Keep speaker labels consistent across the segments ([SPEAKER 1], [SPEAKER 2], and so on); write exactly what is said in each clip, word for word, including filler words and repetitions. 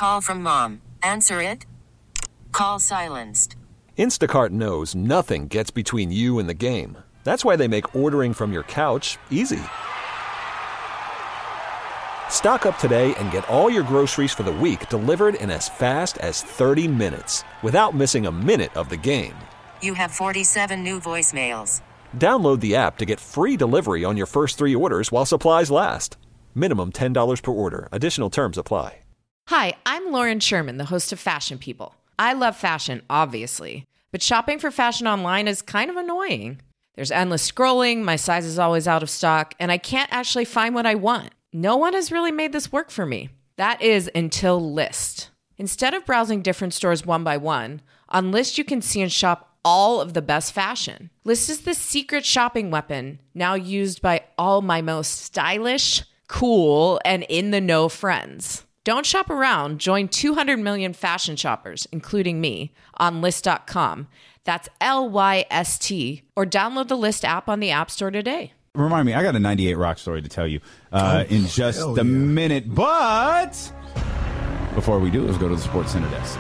[SPEAKER 1] Call from mom. Answer it. Call silenced.
[SPEAKER 2] Instacart knows nothing gets between you and the game. That's why they make ordering from your couch easy. Stock up today and get all your groceries for the week delivered in as fast as thirty minutes without missing a minute of the game.
[SPEAKER 1] You have forty-seven new voicemails.
[SPEAKER 2] Download the app to get free delivery on your first three orders while supplies last. Minimum ten dollars per order. Additional terms apply.
[SPEAKER 3] Hi, I'm Lauren Sherman, the host of Fashion People. I love fashion, obviously, but shopping for fashion online is kind of annoying. There's endless scrolling, my size is always out of stock, and I can't actually find what I want. No one has really made this work for me. That is until Lyst. Instead of browsing different stores one by one, on Lyst you can see and shop all of the best fashion. Lyst is the secret shopping weapon now used by all my most stylish, cool, and in-the-know friends. Don't shop around. Join two hundred million fashion shoppers, including me, on Lyst dot com. That's L Y S T. Or download the Lyst app on the App Store today.
[SPEAKER 4] Remind me, I got a ninety-eight Rock story to tell you uh,
[SPEAKER 5] oh,
[SPEAKER 4] in just a
[SPEAKER 5] yeah.
[SPEAKER 4] minute. But before we do, let's go to the Sports Center desk.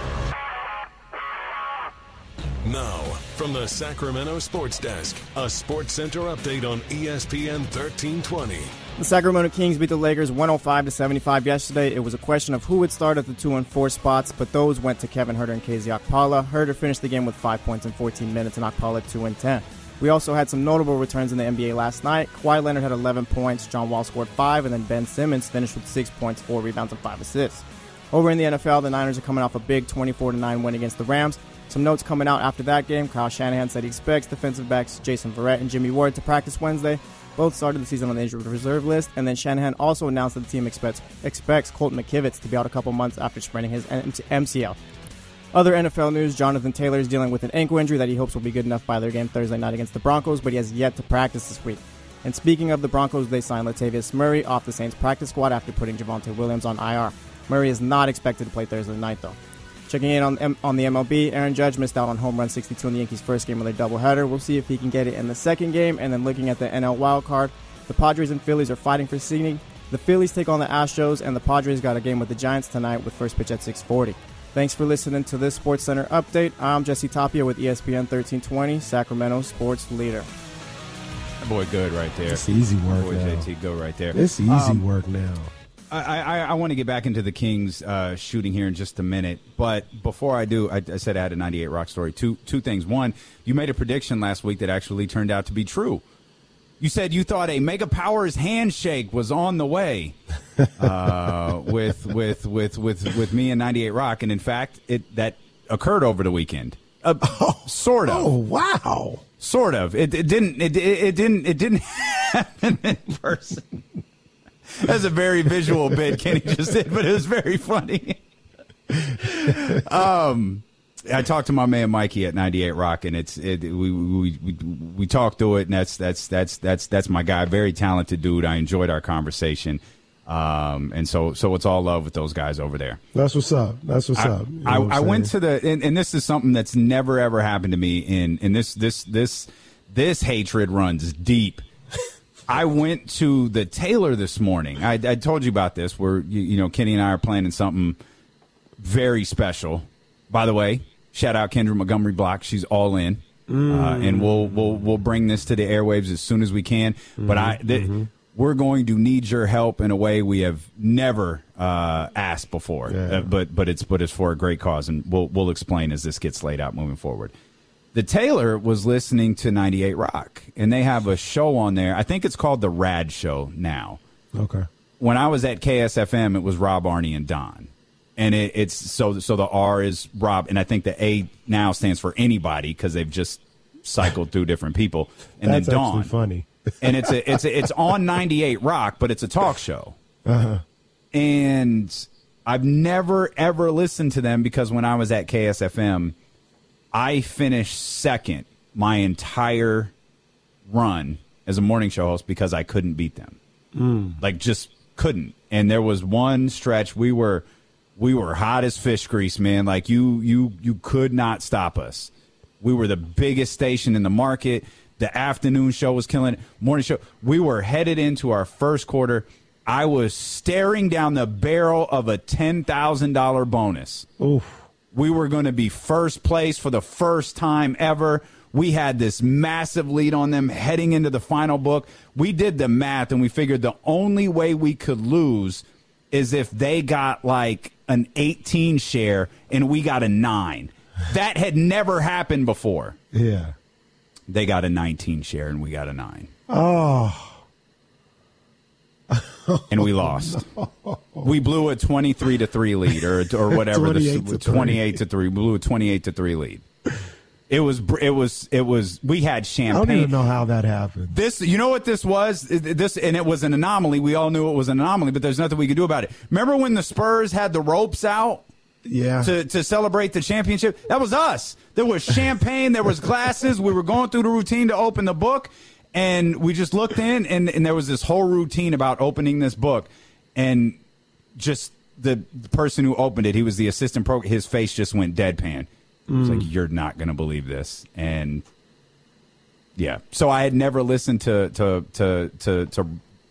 [SPEAKER 6] Now, from the Sacramento Sports Desk, a Sports Center update on E S P N thirteen twenty.
[SPEAKER 7] The Sacramento Kings beat the Lakers one oh five to seventy-five yesterday. It was a question of who would start at the two and four spots, but those went to Kevin Huerter and K Z Okpala. Huerter finished the game with five points in fourteen minutes and Okpala two and ten. We also had some notable returns in the N B A last night. Kawhi Leonard had eleven points, John Wall scored five, and then Ben Simmons finished with six points, four rebounds, and five assists. Over in the N F L, the Niners are coming off a big twenty-four to nine win against the Rams. Some notes coming out after that game. Kyle Shanahan said he expects defensive backs Jason Verrett and Jimmy Ward to practice Wednesday. Both started the season on the injured reserve list, and then Shanahan also announced that the team expects, expects Colton McKivitz to be out a couple months after spraining his M C L. Other N F L news, Jonathan Taylor is dealing with an ankle injury that he hopes will be good enough by their game Thursday night against the Broncos, but he has yet to practice this week. And speaking of the Broncos, they signed Latavius Murray off the Saints practice squad after putting Javonte Williams on I R. Murray is not expected to play Thursday night, though. Checking in on M- on the M L B, Aaron Judge missed out on home run sixty-two in the Yankees' first game of their doubleheader. We'll see if he can get it in the second game. And then looking at the N L wild card, the Padres and Phillies are fighting for seeding. The Phillies take on the Astros, and the Padres got a game with the Giants tonight with first pitch at six forty. Thanks for listening to this Sports Center update. I'm Jesse Tapia with E S P N thirteen twenty, Sacramento Sports Leader.
[SPEAKER 4] That boy good right there.
[SPEAKER 5] It's easy work
[SPEAKER 4] boy
[SPEAKER 5] now.
[SPEAKER 4] J T, go right there.
[SPEAKER 5] It's easy
[SPEAKER 4] Um,
[SPEAKER 5] work now.
[SPEAKER 4] I, I, I want to get back into the Kings uh, shooting here in just a minute, but before I do, I, I said I had a ninety-eight Rock story. Two two things. One, you made a prediction last week that actually turned out to be true. You said you thought a Mega Powers handshake was on the way uh, with, with with with with me and ninety-eight Rock, and in fact, it that occurred over the weekend. Uh,
[SPEAKER 5] Oh,
[SPEAKER 4] sort of.
[SPEAKER 5] Oh, wow.
[SPEAKER 4] Sort of. It, it didn't. It, it, it didn't. It didn't happen in person. That's a very visual bit Kenny just did, but it was very funny. um, I talked to my man Mikey at ninety-eight Rock, and it's it, we, we we we talked through it, and that's that's that's that's that's my guy. Very talented dude. I enjoyed our conversation, um, and so so it's all love with those guys over there.
[SPEAKER 5] That's what's up. That's what's
[SPEAKER 4] I,
[SPEAKER 5] up. You know
[SPEAKER 4] I,
[SPEAKER 5] what
[SPEAKER 4] I
[SPEAKER 5] I'm
[SPEAKER 4] went to
[SPEAKER 5] saying?
[SPEAKER 4] the, and, and this is something that's never ever happened to me. In in this this this this hatred runs deep. I went to the Taylor this morning. I, I told you about this, where you, you know Kenny and I are planning something very special. By the way, shout out Kendra Montgomery Block. She's all in, mm. uh, and we'll we'll we'll bring this to the airwaves as soon as we can. Mm-hmm. But I, th- mm-hmm. we're going to need your help in a way we have never uh, asked before.
[SPEAKER 5] Yeah.
[SPEAKER 4] Uh, but but it's but it's for a great cause, and we'll we'll explain as this gets laid out moving forward. The Taylor was listening to ninety-eight Rock, and they have a show on there. I think it's called The Rad Show now.
[SPEAKER 5] Okay.
[SPEAKER 4] When I was at K S F M, it was Rob, Arnie, and Don. And it, it's so so the R is Rob, and I think the A now stands for anybody because they've just cycled through different people. And
[SPEAKER 5] That's
[SPEAKER 4] then Dawn.
[SPEAKER 5] actually funny.
[SPEAKER 4] And it's a, it's a, it's on ninety-eight Rock, but it's a talk show.
[SPEAKER 5] Uh-huh.
[SPEAKER 4] And I've never, ever listened to them because when I was at K S F M, I finished second my entire run as a morning show host because I couldn't beat them. Mm. Like, just couldn't. And there was one stretch we were we were hot as fish grease, man. Like, you you you could not stop us. We were the biggest station in the market. The afternoon show was killing it. Morning show. We were headed into our first quarter. I was staring down the barrel of a ten thousand dollars bonus.
[SPEAKER 5] Oof.
[SPEAKER 4] We were going to be first place for the first time ever. We had this massive lead on them heading into the final book. We did the math, and we figured the only way we could lose is if they got like an eighteen share and we got a nine. That had never happened before.
[SPEAKER 5] Yeah.
[SPEAKER 4] They got a nineteen share and we got a nine.
[SPEAKER 5] Oh.
[SPEAKER 4] And we lost. No. We blew a twenty-three to three lead, or or whatever.
[SPEAKER 5] twenty-eight
[SPEAKER 4] the
[SPEAKER 5] to three.
[SPEAKER 4] twenty-eight to three. We blew a twenty-eight to three lead. It was it was it was. We had champagne.
[SPEAKER 5] I don't even know how that happened.
[SPEAKER 4] This, you know what this was? This, and it was an anomaly. We all knew it was an anomaly, but there's nothing we could do about it. Remember when the Spurs had the ropes out?
[SPEAKER 5] Yeah.
[SPEAKER 4] To to celebrate the championship? That was us. There was champagne. There was glasses. We were going through the routine to open the book. And we just looked in, and, and there was this whole routine about opening this book. And just the, the person who opened it, he was the assistant pro. His face just went deadpan. He was
[SPEAKER 5] Mm.
[SPEAKER 4] like, you're not going to believe this. And, yeah. So I had never listened to to to to, to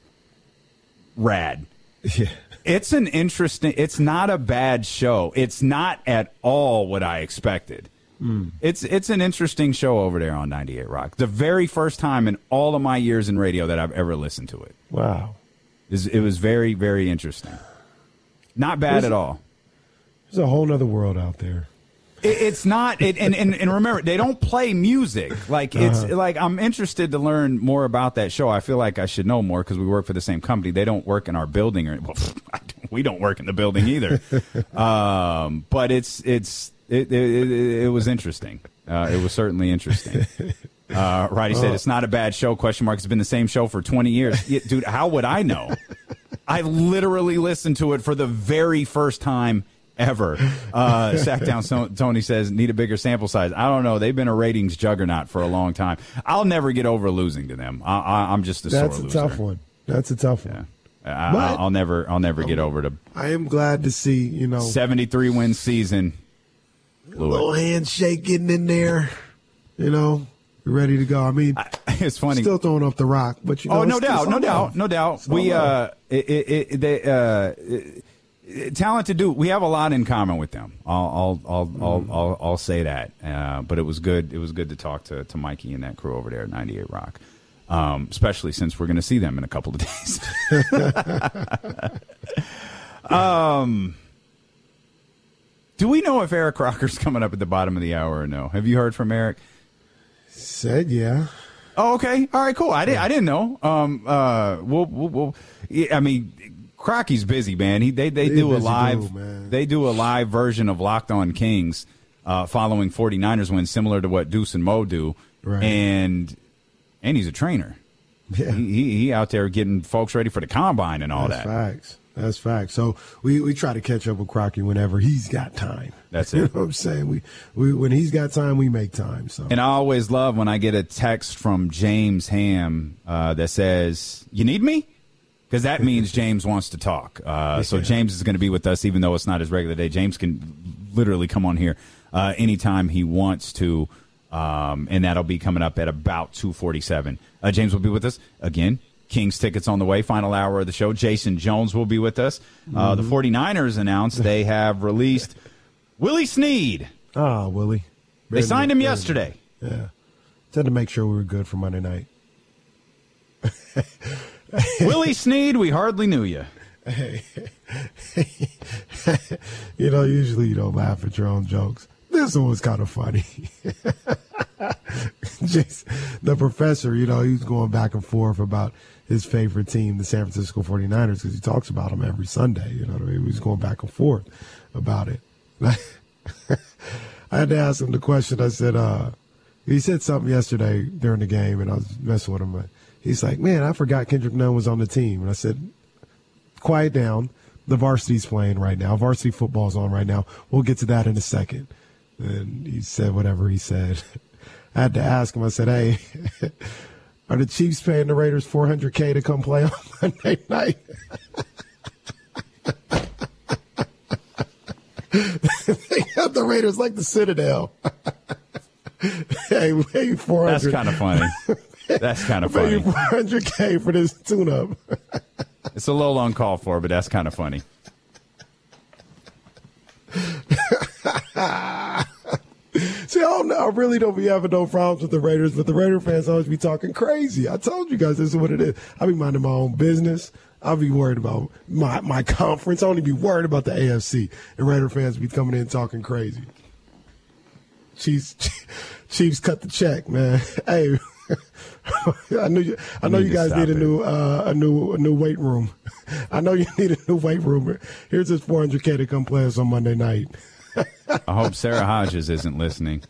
[SPEAKER 4] Rad.
[SPEAKER 5] Yeah.
[SPEAKER 4] It's an interesting – it's not a bad show. It's not at all what I expected. Mm. It's it's an interesting show over there on ninety-eight Rock. The very first time in all of my years in radio that I've ever listened to it.
[SPEAKER 5] Wow.
[SPEAKER 4] It was, it was very, very interesting. Not bad
[SPEAKER 5] there's,
[SPEAKER 4] at all.
[SPEAKER 5] There's a whole other world out there.
[SPEAKER 4] It, it's not it, – and, and, and remember, they don't play music. Like, it's uh-huh. like I'm interested to learn more about that show. I feel like I should know more because we work for the same company. They don't work in our building. or well, we don't work in the building either. um, but it's it's – It, it, it, it was interesting. Uh, it was certainly interesting. Uh, Roddy said, it's not a bad show, question mark. It's been the same show for twenty years. Yeah, dude, how would I know? I literally listened to it for the very first time ever. Uh, Sackdown so- Tony says, need a bigger sample size. I don't know. They've been a ratings juggernaut for a long time. I'll never get over losing to them. I, I, I'm just a
[SPEAKER 5] That's
[SPEAKER 4] sore
[SPEAKER 5] a
[SPEAKER 4] loser.
[SPEAKER 5] tough one. That's a tough one.
[SPEAKER 4] Yeah. I,
[SPEAKER 5] But,
[SPEAKER 4] I'll never, I'll never get over to.
[SPEAKER 5] I am glad to see, you know,
[SPEAKER 4] seventy-three win season.
[SPEAKER 5] A little handshake getting in there, you know, you're ready to go. I mean,
[SPEAKER 4] I, it's funny.
[SPEAKER 5] Still throwing up the rock, but you know,
[SPEAKER 4] oh, no
[SPEAKER 5] it's,
[SPEAKER 4] doubt,
[SPEAKER 5] it's
[SPEAKER 4] no
[SPEAKER 5] all
[SPEAKER 4] doubt,
[SPEAKER 5] love.
[SPEAKER 4] no doubt.
[SPEAKER 5] It's all
[SPEAKER 4] We, uh,
[SPEAKER 5] love.
[SPEAKER 4] it, it, it, they, uh, it, talented dude. We have a lot in common with them. I'll, I'll, I'll,
[SPEAKER 5] Mm.
[SPEAKER 4] I'll, I'll, I'll say that. Uh, but it was good. It was good to talk to, to Mikey and that crew over there at ninety-eight Rock. Um, especially since we're going to see them in a couple of days. um. Do we know if Eric Crocker's coming up at the bottom of the hour or no? Have you heard from Eric?
[SPEAKER 5] Said yeah.
[SPEAKER 4] Oh, okay. All right, cool. I didn't. I didn't know. Um. Uh. We'll. We'll. we'll yeah, I mean, Crocky's busy, man. He. They. They
[SPEAKER 5] He's
[SPEAKER 4] do a
[SPEAKER 5] busy
[SPEAKER 4] live.
[SPEAKER 5] dude, man.
[SPEAKER 4] They do a live version of Locked On Kings, uh, following 49ers win, similar to what Deuce and Mo do.
[SPEAKER 5] Right.
[SPEAKER 4] And. And he's a trainer.
[SPEAKER 5] Yeah.
[SPEAKER 4] He. He, he out there getting folks ready for the combine and all
[SPEAKER 5] That's
[SPEAKER 4] that.
[SPEAKER 5] facts. That's facts. So we, we try to catch up with Crocky whenever he's got time.
[SPEAKER 4] That's
[SPEAKER 5] You
[SPEAKER 4] it.
[SPEAKER 5] know what I'm saying? We, we when he's got time, we make time. So
[SPEAKER 4] And I always love when I get a text from James Ham uh, that says, "You need me?" Because that means James wants to talk. Uh, so James is going to be with us, even though it's not his regular day. James can literally come on here uh, anytime he wants to, um, and that'll be coming up at about two forty-seven. Uh, James will be with us again. Kings tickets on the way, final hour of the show. Jason Jones will be with us. Uh, the 49ers announced they have released Willie Snead.
[SPEAKER 5] Ah, Willie.
[SPEAKER 4] They signed him yesterday.
[SPEAKER 5] Yeah. Had to make sure we were good for Monday night.
[SPEAKER 4] Willie Snead, we hardly knew you.
[SPEAKER 5] Hey. You know, usually you don't laugh at your own jokes. This one was kind of funny. Just, the professor, you know, he was going back and forth about his favorite team, the San Francisco 49ers, because he talks about them every Sunday. You know what I mean? He was going back and forth about it. I had to ask him the question. I said, uh, he said something yesterday during the game, and I was messing with him. He's like, man, I forgot Kendrick Nunn was on the team. And I said, quiet down. The varsity's playing right now. Varsity football's on right now. We'll get to that in a second. And he said whatever he said. I had to ask him. I said, hey, are the Chiefs paying the Raiders four hundred K to come play on Monday night? They got the Raiders like the Citadel. Hey, pay four hundred.
[SPEAKER 4] That's kind of funny. That's kind of funny.
[SPEAKER 5] four hundred K for this tune-up.
[SPEAKER 4] It's a little uncalled for, but that's kind of funny.
[SPEAKER 5] See, I, don't, I really don't be having no problems with the Raiders, but the Raider fans always be talking crazy. I told you guys this is what it is. I be minding my own business. I'll be worried about my, my conference. I don't even be worried about the A F C. And Raider fans be coming in talking crazy. Chiefs, Chiefs cut the check, man. Hey, I knew you. I know you guys need a new, uh, a new, a new weight room. I know you need a new weight room. Here's this four hundred K to come play us on Monday night.
[SPEAKER 4] I hope Sarah Hodges isn't listening.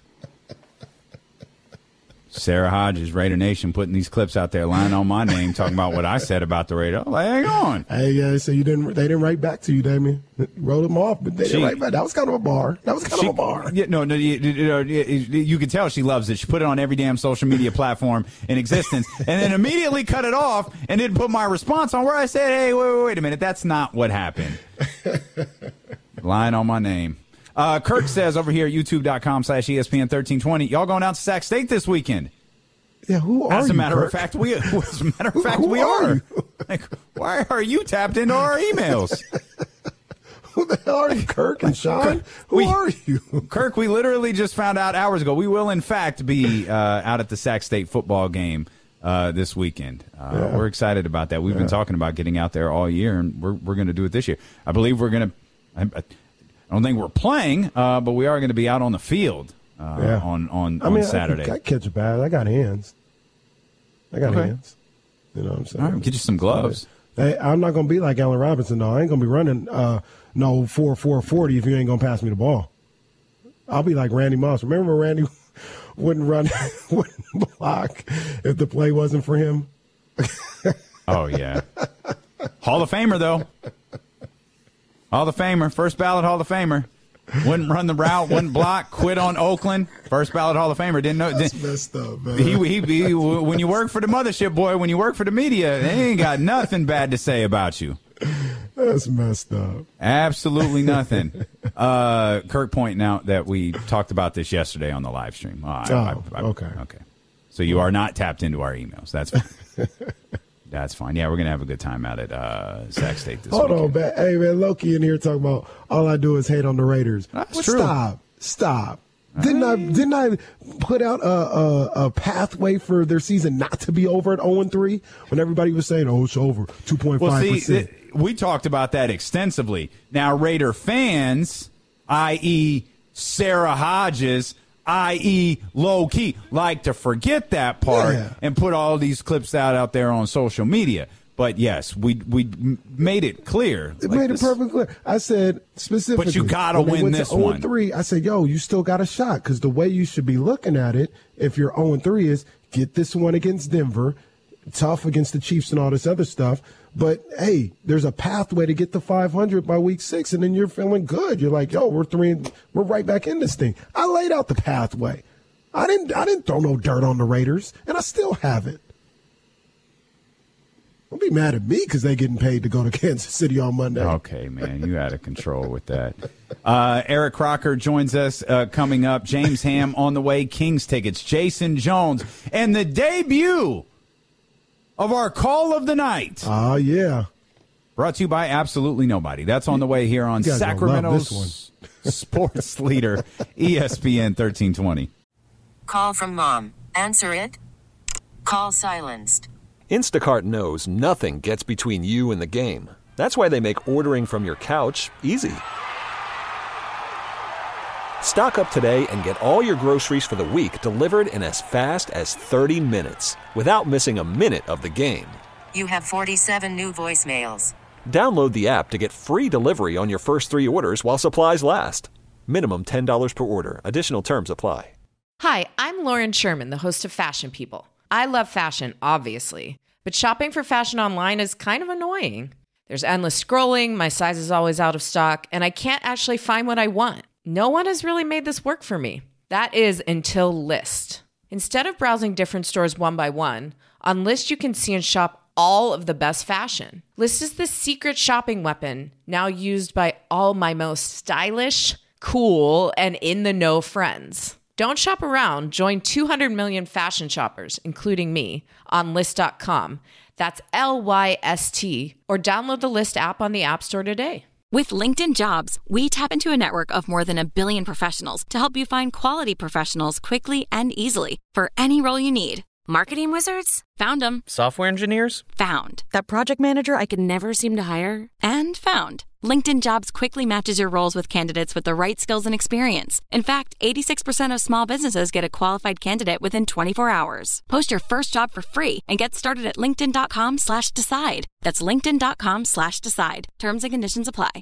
[SPEAKER 4] Sarah Hodges, Raider Nation, putting these clips out there, lying on my name, talking about what I said about the Raider. Like, hang on.
[SPEAKER 5] Hey, yeah, so you didn't. They didn't write back to you, Damien. You wrote them off, but they
[SPEAKER 4] She-
[SPEAKER 5] didn't write back. That was kind of a bar. That was kind
[SPEAKER 4] She-
[SPEAKER 5] of a bar.
[SPEAKER 4] Yeah, no, no, you, you, know, you, you can tell she loves it. She put it on every damn social media platform in existence, and then immediately cut it off and didn't put my response on where I said, "Hey, wait, wait, wait a minute, that's not what happened." Lying on my name. Uh, Kirk says over here at youtube.com slash ESPN thirteen twenty, y'all going out to Sac State this weekend?
[SPEAKER 5] Yeah, who are you?
[SPEAKER 4] As a matter
[SPEAKER 5] Kirk?
[SPEAKER 4] of fact, we. As a matter of fact,
[SPEAKER 5] Who
[SPEAKER 4] we
[SPEAKER 5] are
[SPEAKER 4] are.
[SPEAKER 5] you?
[SPEAKER 4] Like, why are you tapped into our emails?
[SPEAKER 5] Who the hell are you, Kirk and Sean? Who
[SPEAKER 4] We-
[SPEAKER 5] are you?
[SPEAKER 4] Kirk, we literally just found out hours ago. We will, in fact, be uh, out at the Sac State football game uh, this weekend. Uh,
[SPEAKER 5] Yeah.
[SPEAKER 4] We're excited about that. We've been talking about getting out there all year, and we're we're going to do it this year. I believe we're going to. I, I don't think we're playing, uh, but we are going to be out on the field uh,
[SPEAKER 5] Yeah.
[SPEAKER 4] on on,
[SPEAKER 5] I
[SPEAKER 4] on
[SPEAKER 5] mean,
[SPEAKER 4] Saturday.
[SPEAKER 5] I, can, I catch a pass. I got hands. I got
[SPEAKER 4] Okay.
[SPEAKER 5] hands. You know what I'm saying?
[SPEAKER 4] All right, get you some gloves.
[SPEAKER 5] Hey, I'm not gonna be like Allen Robinson though. I ain't gonna be running uh, no four four forty if you ain't gonna pass me the ball. I'll be like Randy Moss. Remember when Randy wouldn't run, wouldn't block if the play wasn't for him?
[SPEAKER 4] Oh yeah, Hall of Famer though. Hall of Famer, first ballot Hall of Famer. Wouldn't run the route, wouldn't block, quit on Oakland. First ballot Hall of Famer. Didn't know.
[SPEAKER 5] That's
[SPEAKER 4] Didn't,
[SPEAKER 5] messed up, man.
[SPEAKER 4] he, he, he, when you work for the mothership, boy, when you work for the media, they ain't got nothing bad to say about you.
[SPEAKER 5] That's messed up.
[SPEAKER 4] Absolutely nothing. Uh, Kirk pointing out that we talked about this yesterday on the live stream. Oh, I-
[SPEAKER 5] Oh,
[SPEAKER 4] I- I-
[SPEAKER 5] okay.
[SPEAKER 4] Okay. So you are not tapped into our emails. That's fine. That's fine. Yeah, we're going to have a good time out at uh, Sac State this
[SPEAKER 5] Hold
[SPEAKER 4] weekend.
[SPEAKER 5] on, man. Hey, man, Loki in here talking about all I do is hate on the Raiders.
[SPEAKER 4] That's
[SPEAKER 5] Well,
[SPEAKER 4] true.
[SPEAKER 5] Stop. Stop. Didn't I didn't I put out a, a, a pathway for their season not to be over at oh and three when everybody was saying, oh, it's over, two point
[SPEAKER 4] Well,
[SPEAKER 5] five
[SPEAKER 4] see,
[SPEAKER 5] percent.
[SPEAKER 4] th- we talked about that extensively. Now, Raider fans, that is. Sarah Hodges, that is. Low Key, like to forget that part
[SPEAKER 5] Yeah.
[SPEAKER 4] and put all these clips out, out there on social media. But, yes, we we m- made it clear.
[SPEAKER 5] It
[SPEAKER 4] Like
[SPEAKER 5] made
[SPEAKER 4] this-
[SPEAKER 5] it perfectly clear. I said specifically.
[SPEAKER 4] But you gotta
[SPEAKER 5] when they
[SPEAKER 4] win
[SPEAKER 5] went to
[SPEAKER 4] this
[SPEAKER 5] oh and
[SPEAKER 4] one.
[SPEAKER 5] three, I said, yo, you still got a shot because the way you should be looking at it, if you're oh and three, is get this one against Denver, tough against the Chiefs and all this other stuff. But hey, there's a pathway to get to five hundred by week six, and then you're feeling good. You're like, yo, we're three, and we're right back in this thing. I laid out the pathway. I didn't, I didn't throw no dirt on the Raiders, and I still haven't. Don't be mad at me because they getting paid to go to Kansas City on Monday.
[SPEAKER 4] Okay, man, you out of control with that. Uh, Eric Crocker joins us uh, coming up. James Ham on the way. Kings tickets. Jason Jones and the debut of our call of the night.
[SPEAKER 5] Ah, yeah.
[SPEAKER 4] Brought to you by Absolutely Nobody. That's on the way here on
[SPEAKER 5] You guys gonna love this
[SPEAKER 4] Sacramento's sports leader, E S P N thirteen twenty.
[SPEAKER 1] Call from mom. Answer it. Call silenced.
[SPEAKER 2] Instacart knows nothing gets between you and the game. That's why they make ordering from your couch easy. Stock up today and get all your groceries for the week delivered in as fast as thirty minutes without missing a minute of the game.
[SPEAKER 1] You have forty-seven new voicemails.
[SPEAKER 2] Download the app to get free delivery on your first three orders while supplies last. Minimum ten dollars per order. Additional terms apply.
[SPEAKER 3] Hi, I'm Lauren Sherman, the host of Fashion People. I love fashion, obviously, but shopping for fashion online is kind of annoying. There's endless scrolling, my size is always out of stock, and I can't actually find what I want. No one has really made this work for me. That is until Lyst. Instead of browsing different stores one by one, on Lyst you can see and shop all of the best fashion. Lyst is the secret shopping weapon now used by all my most stylish, cool, and in-the-know friends. Don't shop around. Join two hundred million fashion shoppers, including me, on Lyst dot com. That's L Y S T. Or download the Lyst app on the App Store today.
[SPEAKER 8] With LinkedIn Jobs, we tap into a network of more than a billion professionals to help you find quality professionals quickly and easily for any role you need. Marketing wizards? Found them.
[SPEAKER 9] Software engineers?
[SPEAKER 8] Found. That project manager I could never seem to hire? And found. LinkedIn Jobs quickly matches your roles with candidates with the right skills and experience. In fact, eighty-six percent of small businesses get a qualified candidate within twenty-four hours. Post your first job for free and get started at linkedin.com slash decide. That's linkedin.com slash decide. Terms and conditions apply.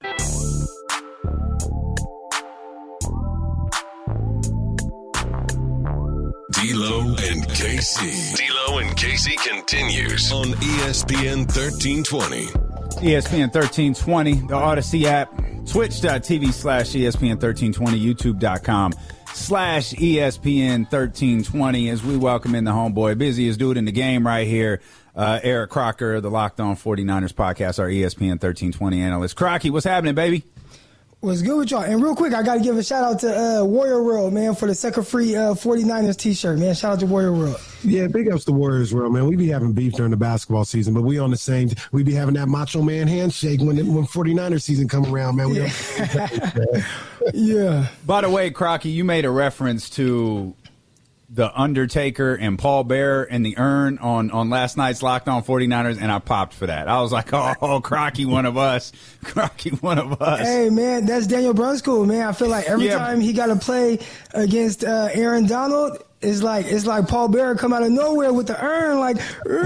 [SPEAKER 6] D'Lo and K C. D'Lo and K C continues on E S P N thirteen twenty.
[SPEAKER 4] E S P N thirteen twenty, the Odyssey app, twitch.tv slash ESPN thirteen twenty, youtube.com slash ESPN thirteen twenty as we welcome in the homeboy, busiest dude in the game right here, uh, Eric Crocker, the Locked On forty-niners podcast, our E S P N thirteen twenty analyst. Crocky, what's happening, baby?
[SPEAKER 10] What's good with y'all? And real quick, I got to give a shout out to uh, Warrior World, man, for the Sucker Free uh, forty-niners t-shirt, man. Shout out to Warrior World.
[SPEAKER 5] Yeah, big ups to Warriors World, man. We be having beef during the basketball season, but we on the same. We be having that Macho Man handshake when when forty-niners season come around, man. We
[SPEAKER 10] yeah. yeah.
[SPEAKER 4] By the way, Crocky, you made a reference to The Undertaker and Paul Bearer and the urn on, on last night's Locked On forty-niners, and I popped for that. I was like, oh, oh Crocky, one of us. Crocky, one of us.
[SPEAKER 10] Hey, man, that's Daniel Brunskill, man. I feel like every yeah. time he got to play against uh, Aaron Donald, it's like it's like Paul Bearer come out of nowhere with the urn, like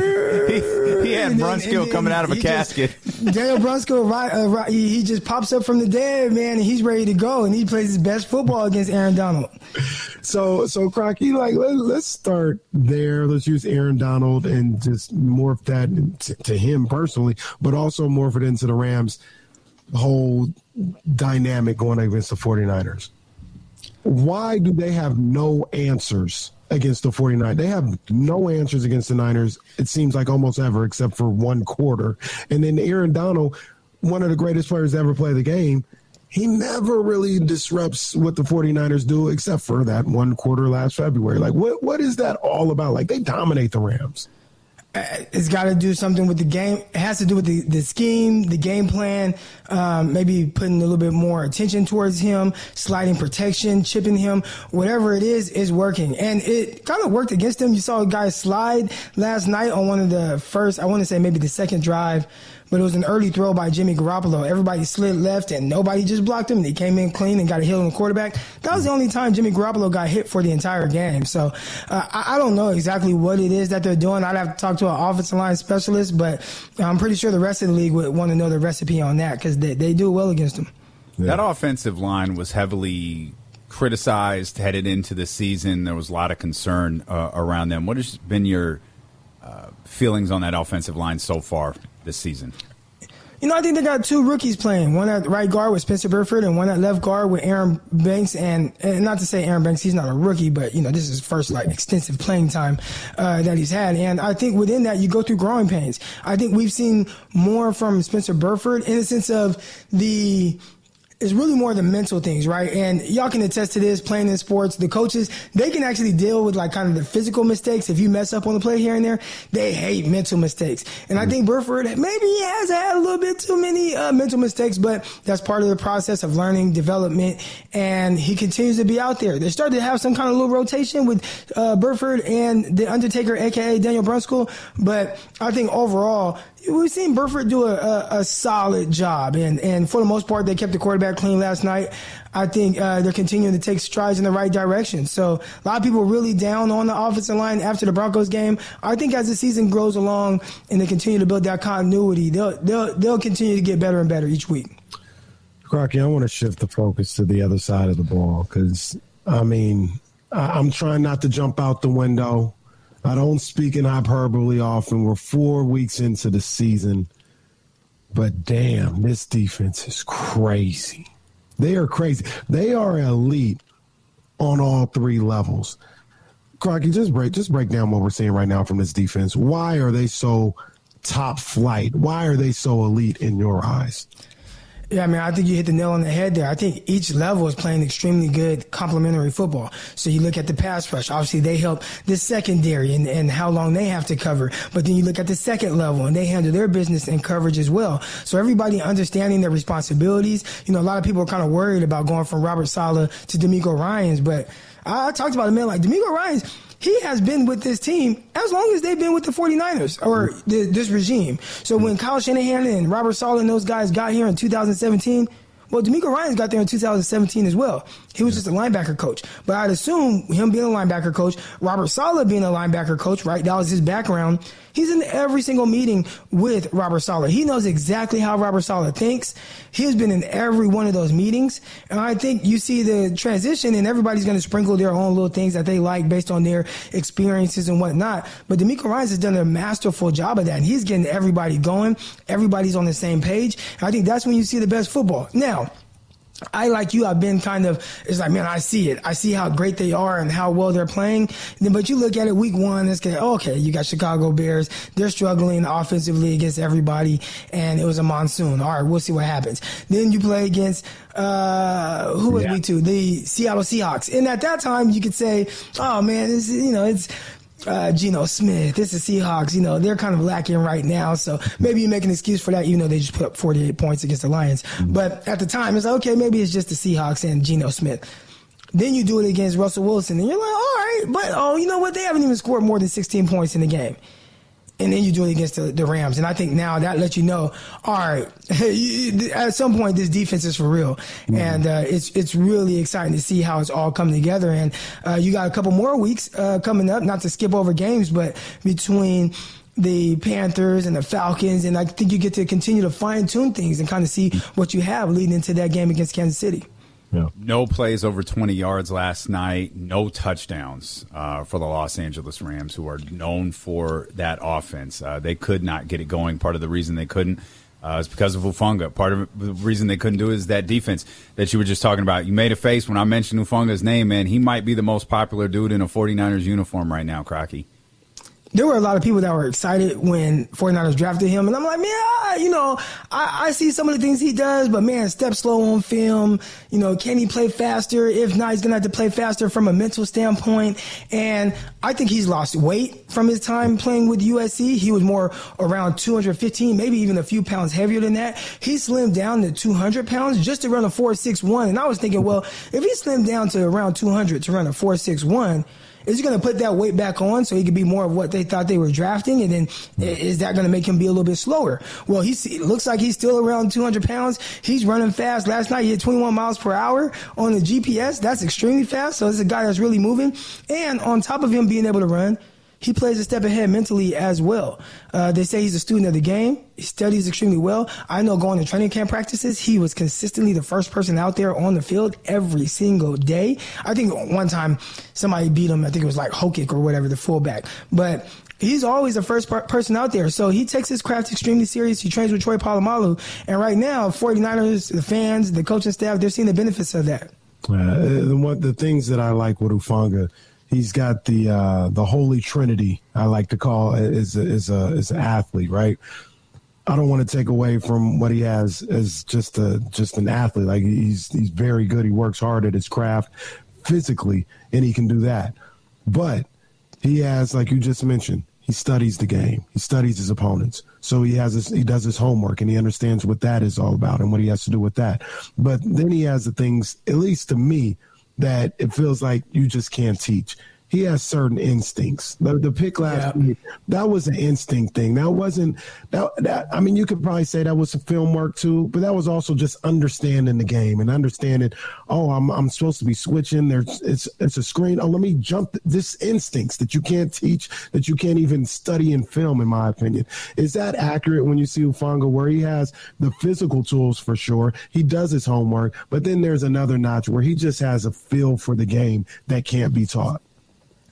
[SPEAKER 4] he, he had Brunskill coming out of a casket.
[SPEAKER 10] Just, Daniel Brunskill, right, uh, right, he, he just pops up from the dead, man, and he's ready to go, and he plays his best football against Aaron Donald.
[SPEAKER 5] So, so Crocky, like let, let's start there. Let's use Aaron Donald and just morph that to, to him personally, but also morph it into the Rams' whole dynamic going against the forty-niners. Why do they have no answers against the forty-niners? They have no answers against the Niners, it seems like almost ever, except for one quarter. And then Aaron Donald, one of the greatest players to ever play the game, he never really disrupts what the forty-niners do except for that one quarter last February. Like, what what is that all about? Like, they dominate the Rams.
[SPEAKER 10] It's got to do something with the game. It has to do with the, the scheme, the game plan, um, maybe putting a little bit more attention towards him, sliding protection, chipping him, whatever it is, is working. And it kind of worked against him. You saw a guy slide last night on one of the first, I want to say maybe the second drive, but it was an early throw by Jimmy Garoppolo. Everybody slid left, and nobody just blocked him. And he came in clean and got a hit on the quarterback. That was the only time Jimmy Garoppolo got hit for the entire game. So uh, I, I don't know exactly what it is that they're doing. I'd have to talk to an offensive line specialist, but I'm pretty sure the rest of the league would want to know the recipe on that because they, they do well against them.
[SPEAKER 4] Yeah. That offensive line was heavily criticized headed into the season. There was a lot of concern uh, around them. What has been your uh, feelings on that offensive line so far this season?
[SPEAKER 10] You know, I think they got two rookies playing. One at right guard with Spencer Burford and one at left guard with Aaron Banks. And, and not to say Aaron Banks, he's not a rookie, but, you know, this is his first, like, extensive playing time uh, that he's had. And I think within that, you go through growing pains. I think we've seen more from Spencer Burford in the sense of the – it's really more the mental things, right? And y'all can attest to this, playing in sports. The coaches, they can actually deal with like kind of the physical mistakes. If you mess up on the play here and there, they hate mental mistakes. And I think Burford, maybe he has had a little bit too many uh, mental mistakes, but that's part of the process of learning, development, and he continues to be out there. They started to have some kind of little rotation with uh, Burford and the Undertaker, a k a. Daniel Brunskill, but I think overall, we've seen Burford do a, a, a solid job, and, and for the most part, they kept the quarterback clean last night. I think uh, they're continuing to take strides in the right direction. So a lot of people really down on the offensive line after the Broncos game. I think as the season grows along and they continue to build that continuity, they'll they'll they'll continue to get better and better each week.
[SPEAKER 5] Crocky, I want to shift the focus to the other side of the ball because, I mean, I'm trying not to jump out the window. I don't speak in hyperbole often. We're four weeks into the season. But, damn, this defense is crazy. They are crazy. They are elite on all three levels. Crocky, just break, just break down what we're seeing right now from this defense. Why are they so top flight? Why are they so elite in your eyes?
[SPEAKER 10] Yeah, I mean, I think you hit the nail on the head there. I think each level is playing extremely good complementary football. So you look at the pass rush. Obviously, they help the secondary and, and how long they have to cover. But then you look at the second level, and they handle their business in coverage as well. So everybody understanding their responsibilities. You know, a lot of people are kind of worried about going from Robert Saleh to DeMeco Ryans. But I, I talked about a man like DeMeco Ryans. He has been with this team as long as they've been with the 49ers or the, this regime. So when Kyle Shanahan and Robert Saleh and those guys got here in two thousand seventeen, well, DeMeco Ryans got there in two thousand seventeen as well. He was just a linebacker coach. But I'd assume him being a linebacker coach, Robert Saleh being a linebacker coach, right? That was his background. He's in every single meeting with Robert Saleh. He knows exactly how Robert Saleh thinks. He has been in every one of those meetings. And I think you see the transition, and everybody's going to sprinkle their own little things that they like based on their experiences and whatnot. But DeMeco Ryans has done a masterful job of that. And he's getting everybody going. Everybody's on the same page. And I think that's when you see the best football. Now, I, like you, I've been kind of, it's like, man, I see it. I see how great they are and how well they're playing. But you look at it week one, it's like, okay, you got Chicago Bears. They're struggling offensively against everybody, and it was a monsoon. All right, we'll see what happens. Then you play against, uh, who was yeah. week two? The Seattle Seahawks. And at that time, you could say, oh, man, this, you know, it's, Uh, Geno Smith, this is Seahawks, you know, they're kind of lacking right now. So maybe you make an excuse for that, even though they just put up forty-eight points against the Lions. Mm-hmm. But at the time, it's like, okay, maybe it's just the Seahawks and Geno Smith. Then you do it against Russell Wilson, and you're like, all right, but, oh, you know what? They haven't even scored more than sixteen points in the game. And then you do it against the, the Rams. And I think now that lets you know, all right, at some point this defense is for real. Mm-hmm. And uh, it's it's really exciting to see how it's all come together. And uh, you got a couple more weeks uh, coming up, not to skip over games, but between the Panthers and the Falcons. And I think you get to continue to fine-tune things and kind of see what you have leading into that game against Kansas City.
[SPEAKER 4] Yeah. No plays over twenty yards last night. No touchdowns uh, for the Los Angeles Rams, who are known for that offense. Uh, they could not get it going. Part of the reason they couldn't uh, is because of Hufanga. Part of the reason they couldn't do it is that defense that you were just talking about. You made a face when I mentioned Hufanga's name, man. He might be the most popular dude in a 49ers uniform right now, Crocky.
[SPEAKER 10] There were a lot of people that were excited when 49ers drafted him. And I'm like, man, you know, I, I see some of the things he does, but, man, step slow on film. You know, can he play faster? If not, he's going to have to play faster from a mental standpoint. And I think he's lost weight from his time playing with U S C. He was more around two hundred fifteen, maybe even a few pounds heavier than that. He slimmed down to two hundred pounds just to run a four six one. And I was thinking, well, if he slimmed down to around two hundred to run a four six one, is he going to put that weight back on so he could be more of what they thought they were drafting? And then is that going to make him be a little bit slower? Well, he it looks like he's still around two hundred pounds. He's running fast. Last night he hit twenty-one miles per hour on the G P S. That's extremely fast. So it's a guy that's really moving. And on top of him being able to run, he plays a step ahead mentally as well. Uh, they say he's a student of the game. He studies extremely well. I know going to training camp practices, he was consistently the first person out there on the field every single day. I think one time somebody beat him. I think it was like Hokick or whatever, the fullback. But he's always the first per- person out there. So he takes his craft extremely serious. He trains with Troy Polamalu. And right now, 49ers, the fans, the coaching staff, they're seeing the benefits of that.
[SPEAKER 5] Uh, the, one, the things that I like with Hufanga, he's got the uh, the holy trinity, I like to call it, as a, as a as an athlete, right? I don't want to take away from what he has as just a just an athlete. Like he's he's very good. He works hard at his craft physically, and he can do that. But he has, like you just mentioned, he studies the game. He studies his opponents. So he has his, he does his homework, and he understands what that is all about and what he has to do with that. But then he has the things, at least to me, that it feels like you just can't teach. He has certain instincts. The, the pick last
[SPEAKER 10] yeah.
[SPEAKER 5] week, that was an instinct thing. That wasn't that, that. I mean, you could probably say that was some film work too, but that was also just understanding the game and understanding. Oh, I'm I'm supposed to be switching. There's it's it's a screen. Oh, let me jump. This instincts that you can't teach, that you can't even study in film. In my opinion, is that accurate when you see Hufanga, where he has the physical tools for sure? He does his homework, but then there's another notch where he just has a feel for the game that can't be taught.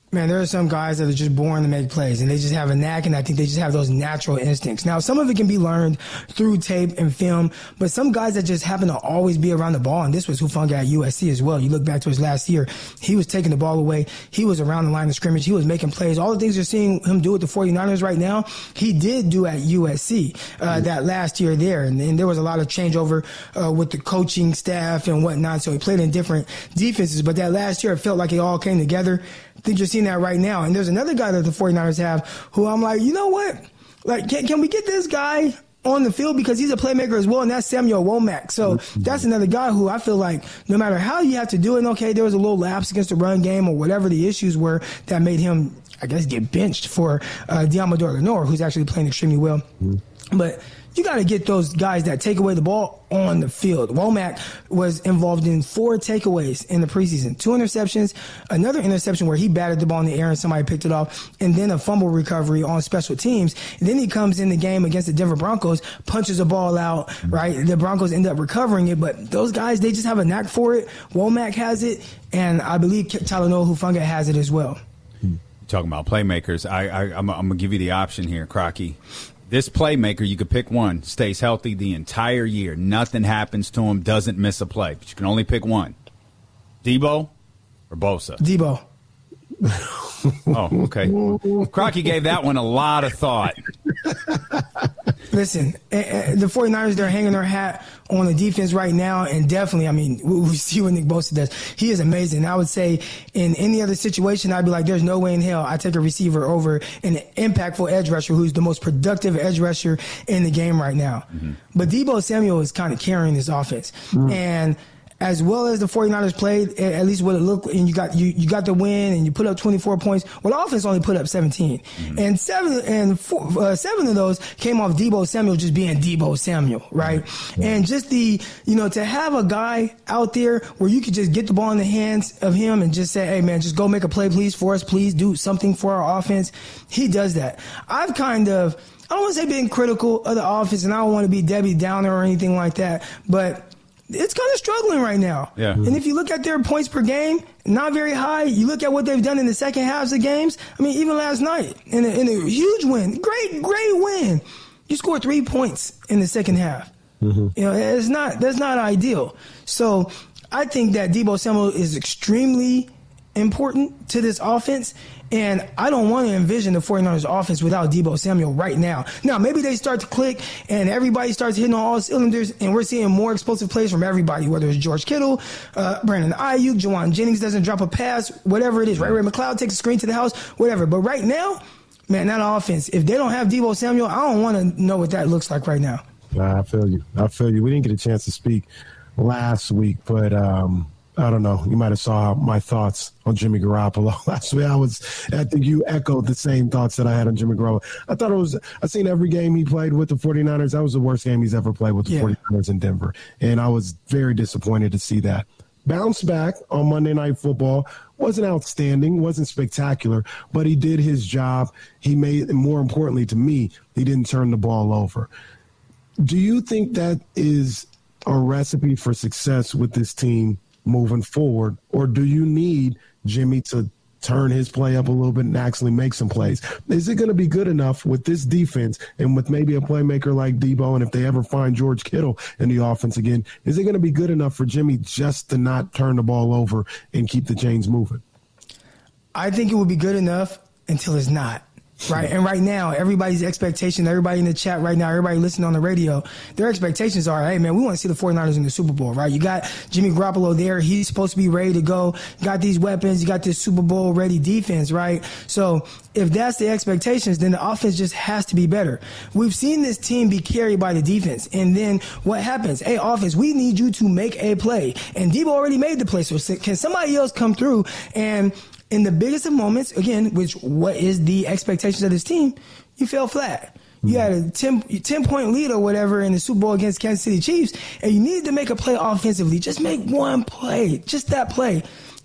[SPEAKER 10] Man, there are some guys that are just born to make plays, and they just have a knack, and I think they just have those natural instincts. Now, some of it can be learned through tape and film, but some guys that just happen to always be around the ball, and this was Hufanga at U S C as well. You look back to his last year, he was taking the ball away. He was around the line of scrimmage. He was making plays. All the things you're seeing him do with the 49ers right now, he did do at U S C uh, that last year there, and, and there was a lot of changeover uh, with the coaching staff and whatnot, so he played in different defenses, but that last year it felt like it all came together. I think you're seeing that right now. And there's another guy that the 49ers have who I'm like, you know what? Like, can, can we get this guy on the field? Because he's a playmaker as well, and that's Samuel Womack. So that's another guy who I feel like no matter how you have to do it, and okay, there was a little lapse against the run game or whatever the issues were that made him, I guess, get benched for uh, Diamador Lenore, who's actually playing extremely well. Mm-hmm. But you got to get those guys that take away the ball on the field. Womack was involved in four takeaways in the preseason, two interceptions, another interception where he batted the ball in the air and somebody picked it off, and then a fumble recovery on special teams. And then he comes in the game against the Denver Broncos, punches a ball out, right? The Broncos end up recovering it, but those guys, they just have a knack for it. Womack has it, and I believe Talanoa Hufanga has it as well.
[SPEAKER 4] Talking about playmakers, I, I, I'm, I'm going to give you the option here, Crocky. This playmaker, you could pick one, stays healthy the entire year. Nothing happens to him, doesn't miss a play. But you can only pick one. Debo or Bosa?
[SPEAKER 10] Debo.
[SPEAKER 4] Oh, okay. Crocky gave that one a lot of thought.
[SPEAKER 10] Listen, the 49ers, they're hanging their hat on the defense right now, and definitely, I mean, we see what Nick Bosa does. He is amazing. I would say in any other situation, I'd be like, there's no way in hell I take a receiver over an impactful edge rusher who's the most productive edge rusher in the game right now. Mm-hmm. But Debo Samuel is kind of carrying this offense. Mm-hmm. And as well as the 49ers played, at least what it looked, and you got you, you got the win, and you put up twenty-four points. Well, the offense only put up seventeen, mm-hmm. and seven and four, uh, seven of those came off Debo Samuel just being Debo Samuel, right? Mm-hmm. And just the you know to have a guy out there where you could just get the ball in the hands of him and just say, hey man, just go make a play, please, for us, please do something for our offense. He does that. I've kind of I don't want to say being critical of the offense, and I don't want to be Debbie Downer or anything like that, but it's kind of struggling right now. Yeah. And if you look at their points per game, not very high. You look at what they've done in the second halves of games. I mean, even last night, in a, in a huge win, great, great win. You scored three points in the second half. Mm-hmm. You know, it's not that's not ideal. So I think that Debo Samuel is extremely important to this offense. And I don't want to envision the 49ers offense without Debo Samuel right now. Now, maybe they start to click and everybody starts hitting on all cylinders and we're seeing more explosive plays from everybody, whether it's George Kittle, uh, Brandon Ayuk, Jawan Jennings doesn't drop a pass, whatever it is. Ray Ray McLeod takes a screen to the house, whatever. But right now, man, that offense, if they don't have Debo Samuel, I don't want to know what that looks like right now.
[SPEAKER 5] I feel you. I feel you. We didn't get a chance to speak last week, but um, I don't know. You might have saw my thoughts on Jimmy Garoppolo last week. I was, I think you echoed the same thoughts that I had on Jimmy Garoppolo. I thought it was, I seen every game he played with the 49ers. That was the worst game he's ever played with the yeah. 49ers in Denver. And I was very disappointed to see that. Bounce back on Monday Night Football. Wasn't outstanding, wasn't spectacular, but he did his job. He made, and more importantly to me, he didn't turn the ball over. Do you think that is a recipe for success with this team moving forward, or do you need Jimmy to turn his play up a little bit and actually make some plays? Is it going to be good enough with this defense and with maybe a playmaker like Debo, and if they ever find George Kittle in the offense again, is it going to be good enough for Jimmy just to not turn the ball over and keep the chains moving?
[SPEAKER 10] I think it would be good enough until it's not. Right. And right now, everybody's expectation, everybody in the chat right now, everybody listening on the radio, their expectations are, hey, man, we want to see the 49ers in the Super Bowl, right? You got Jimmy Garoppolo there. He's supposed to be ready to go. You got these weapons. You got this Super Bowl ready defense, right? So if that's the expectations, then the offense just has to be better. We've seen this team be carried by the defense. And then what happens? Hey, offense, we need you to make a play. And Debo already made the play. So can somebody else come through and in the biggest of moments, again, which what is the expectations of this team, you fell flat. You had a ten, ten-point lead or whatever in the Super Bowl against Kansas City Chiefs, and you needed to make a play offensively. Just make one play, just that play.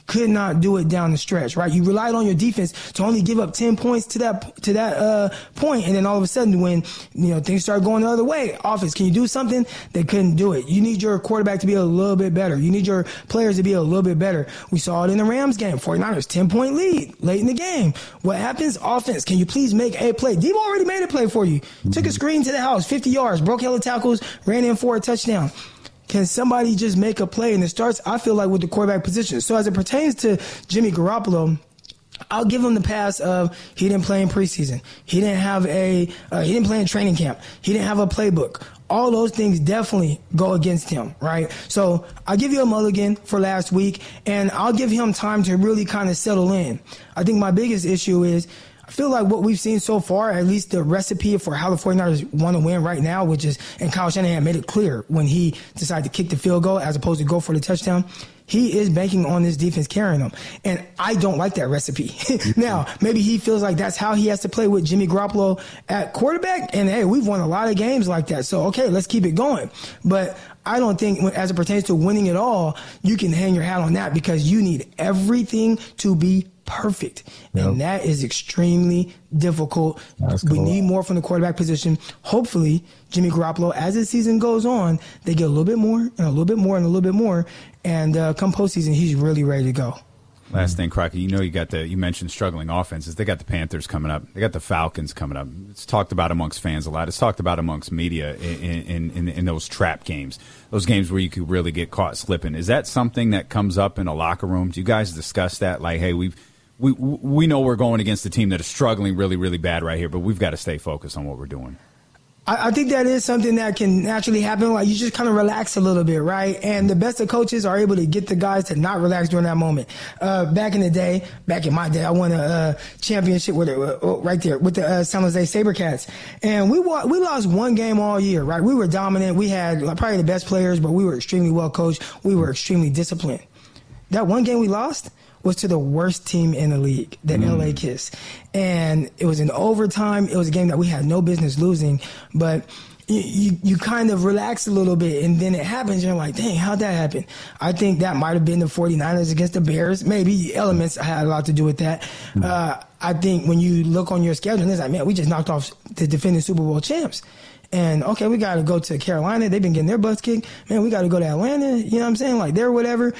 [SPEAKER 10] could not do it down the stretch, right? You relied on your defense to only give up ten points to that to that uh, point, and then all of a sudden, when you know things start going the other way, offense, can you do something? They couldn't do it. You need your quarterback to be a little bit better. You need your players to be a little bit better. We saw it in the Rams game. forty-niners, ten-point lead late in the game. What happens? Offense, can you please make a play? Debo already made a play for you. Mm-hmm. Took a screen to the house, fifty yards, broke hella tackles, ran in for a touchdown. Can somebody just make a play? And it starts, I feel like, with the quarterback position. So as it pertains to Jimmy Garoppolo, I'll give him the pass of he didn't play in preseason. He didn't have a, uh, he didn't play in training camp. He didn't have a playbook. All those things definitely go against him, right? So I'll give you a mulligan for last week, and I'll give him time to really kind of settle in. I think my biggest issue is I feel like what we've seen so far, at least the recipe for how the forty-niners want to win right now, which is, and Kyle Shanahan made it clear when he decided to kick the field goal as opposed to go for the touchdown, he is banking on this defense carrying them. And I don't like that recipe. Now, maybe he feels like that's how he has to play with Jimmy Garoppolo at quarterback. And, hey, we've won a lot of games like that. So, okay, let's keep it going. But I don't think, as it pertains to winning it all, you can hang your hat on that because you need everything to be perfect. Yep. And that is extremely difficult. That's we cool. need more from the quarterback position. Hopefully, Jimmy Garoppolo, as the season goes on, they get a little bit more and a little bit more and a little bit more. And uh, come postseason, he's really ready to go.
[SPEAKER 4] Last thing, Crockett, you know you got the you mentioned struggling offenses. They got the Panthers coming up. They got the Falcons coming up. It's talked about amongst fans a lot. It's talked about amongst media in in, in, in those trap games, those games where you could really get caught slipping. Is that something that comes up in a locker room? Do you guys discuss that? Like, hey, we've we we know we're going against a team that is struggling really, really bad right here, but we've got to stay focused on what we're doing.
[SPEAKER 10] I, I think that is something that can naturally happen. Like, you just kind of relax a little bit, right? And the best of coaches are able to get the guys to not relax during that moment. Uh, back in the day, back in my day, I won a uh, championship with it, uh, right there with the uh, San Jose SaberCats. And we wa- we lost one game all year, right? We were dominant. We had like, probably the best players, but we were extremely well coached. We were extremely disciplined. That one game we lost was to the worst team in the league, the mm. L A Kiss. And it was in overtime. It was a game that we had no business losing, but you, you, you kind of relax a little bit, and then it happens, and you're like, dang, how'd that happen? I think that might have been the forty-niners against the Bears. Maybe elements had a lot to do with that. Mm. Uh, I think when you look on your schedule, it's like, man, we just knocked off the defending Super Bowl champs. And, okay, we got to go to Carolina. They've been getting their butts kicked. Man, we got to go to Atlanta. You know what I'm saying? Like, they're whatever.